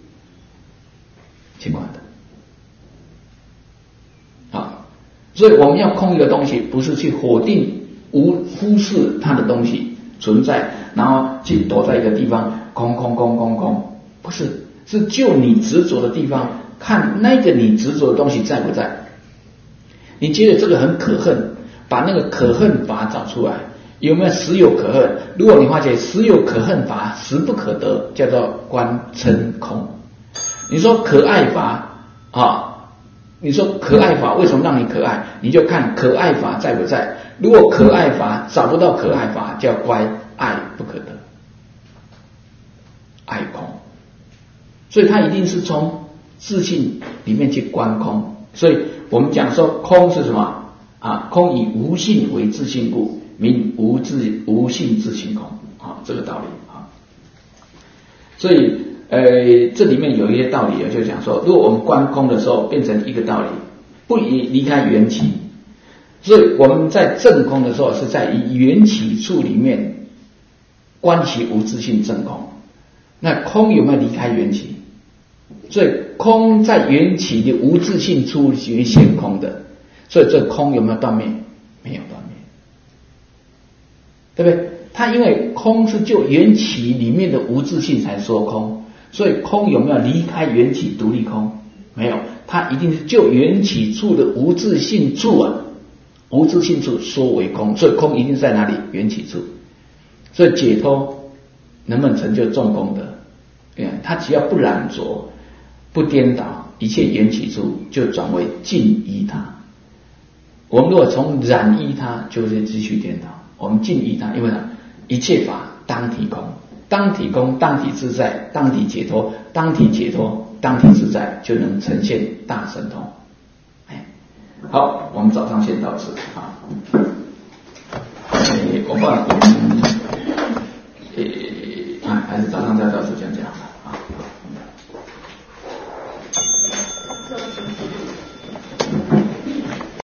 去观的。所以我们要空一个东西，不是去否定、无忽视它的东西存在，然后去躲在一个地方空空空空空，不是，是就你执着的地方看那个你执着的东西在不在。你觉得这个很可恨，把那个可恨法找出来，有没有实有可恨？如果你发觉实有可恨法，实不可得，叫做观称空。你说可爱法啊，你说可爱法为什么让你可爱？你就看可爱法在不在。如果可爱法找不到可爱法，叫乖，爱不可得，爱空。所以它一定是从自性里面去观空。所以我们讲说空是什么啊？空以无性为自性故，名无自无性自性空啊，这个道理啊。所以呃，这里面有一些道理，就讲说，如果我们观空的时候，变成一个道理，不离离开缘起。所以我们在证空的时候，是在缘起处里面观其无自性证空。那空有没有离开缘起？所以空在缘起的无自性处里现空的，所以这空有没有断灭？没有断灭，对不对？它因为空是就缘起里面的无自性才说空，所以空有没有离开缘起独立空？没有，它一定是就缘起处的无自性处啊，无自性处说为空，所以空一定在哪里？缘起处。所以解脱能不能成就众功德？它只要不染着，不颠倒，一切缘起处就转为尽依他。我们如果从染依他，就是继续颠倒。我们尽依他，因为呢，一切法当体空，当体空，当体自在，当体解脱，当体解脱，当体自在，就能呈现大神通。哎，好，我们早上先到此啊。哎，我放。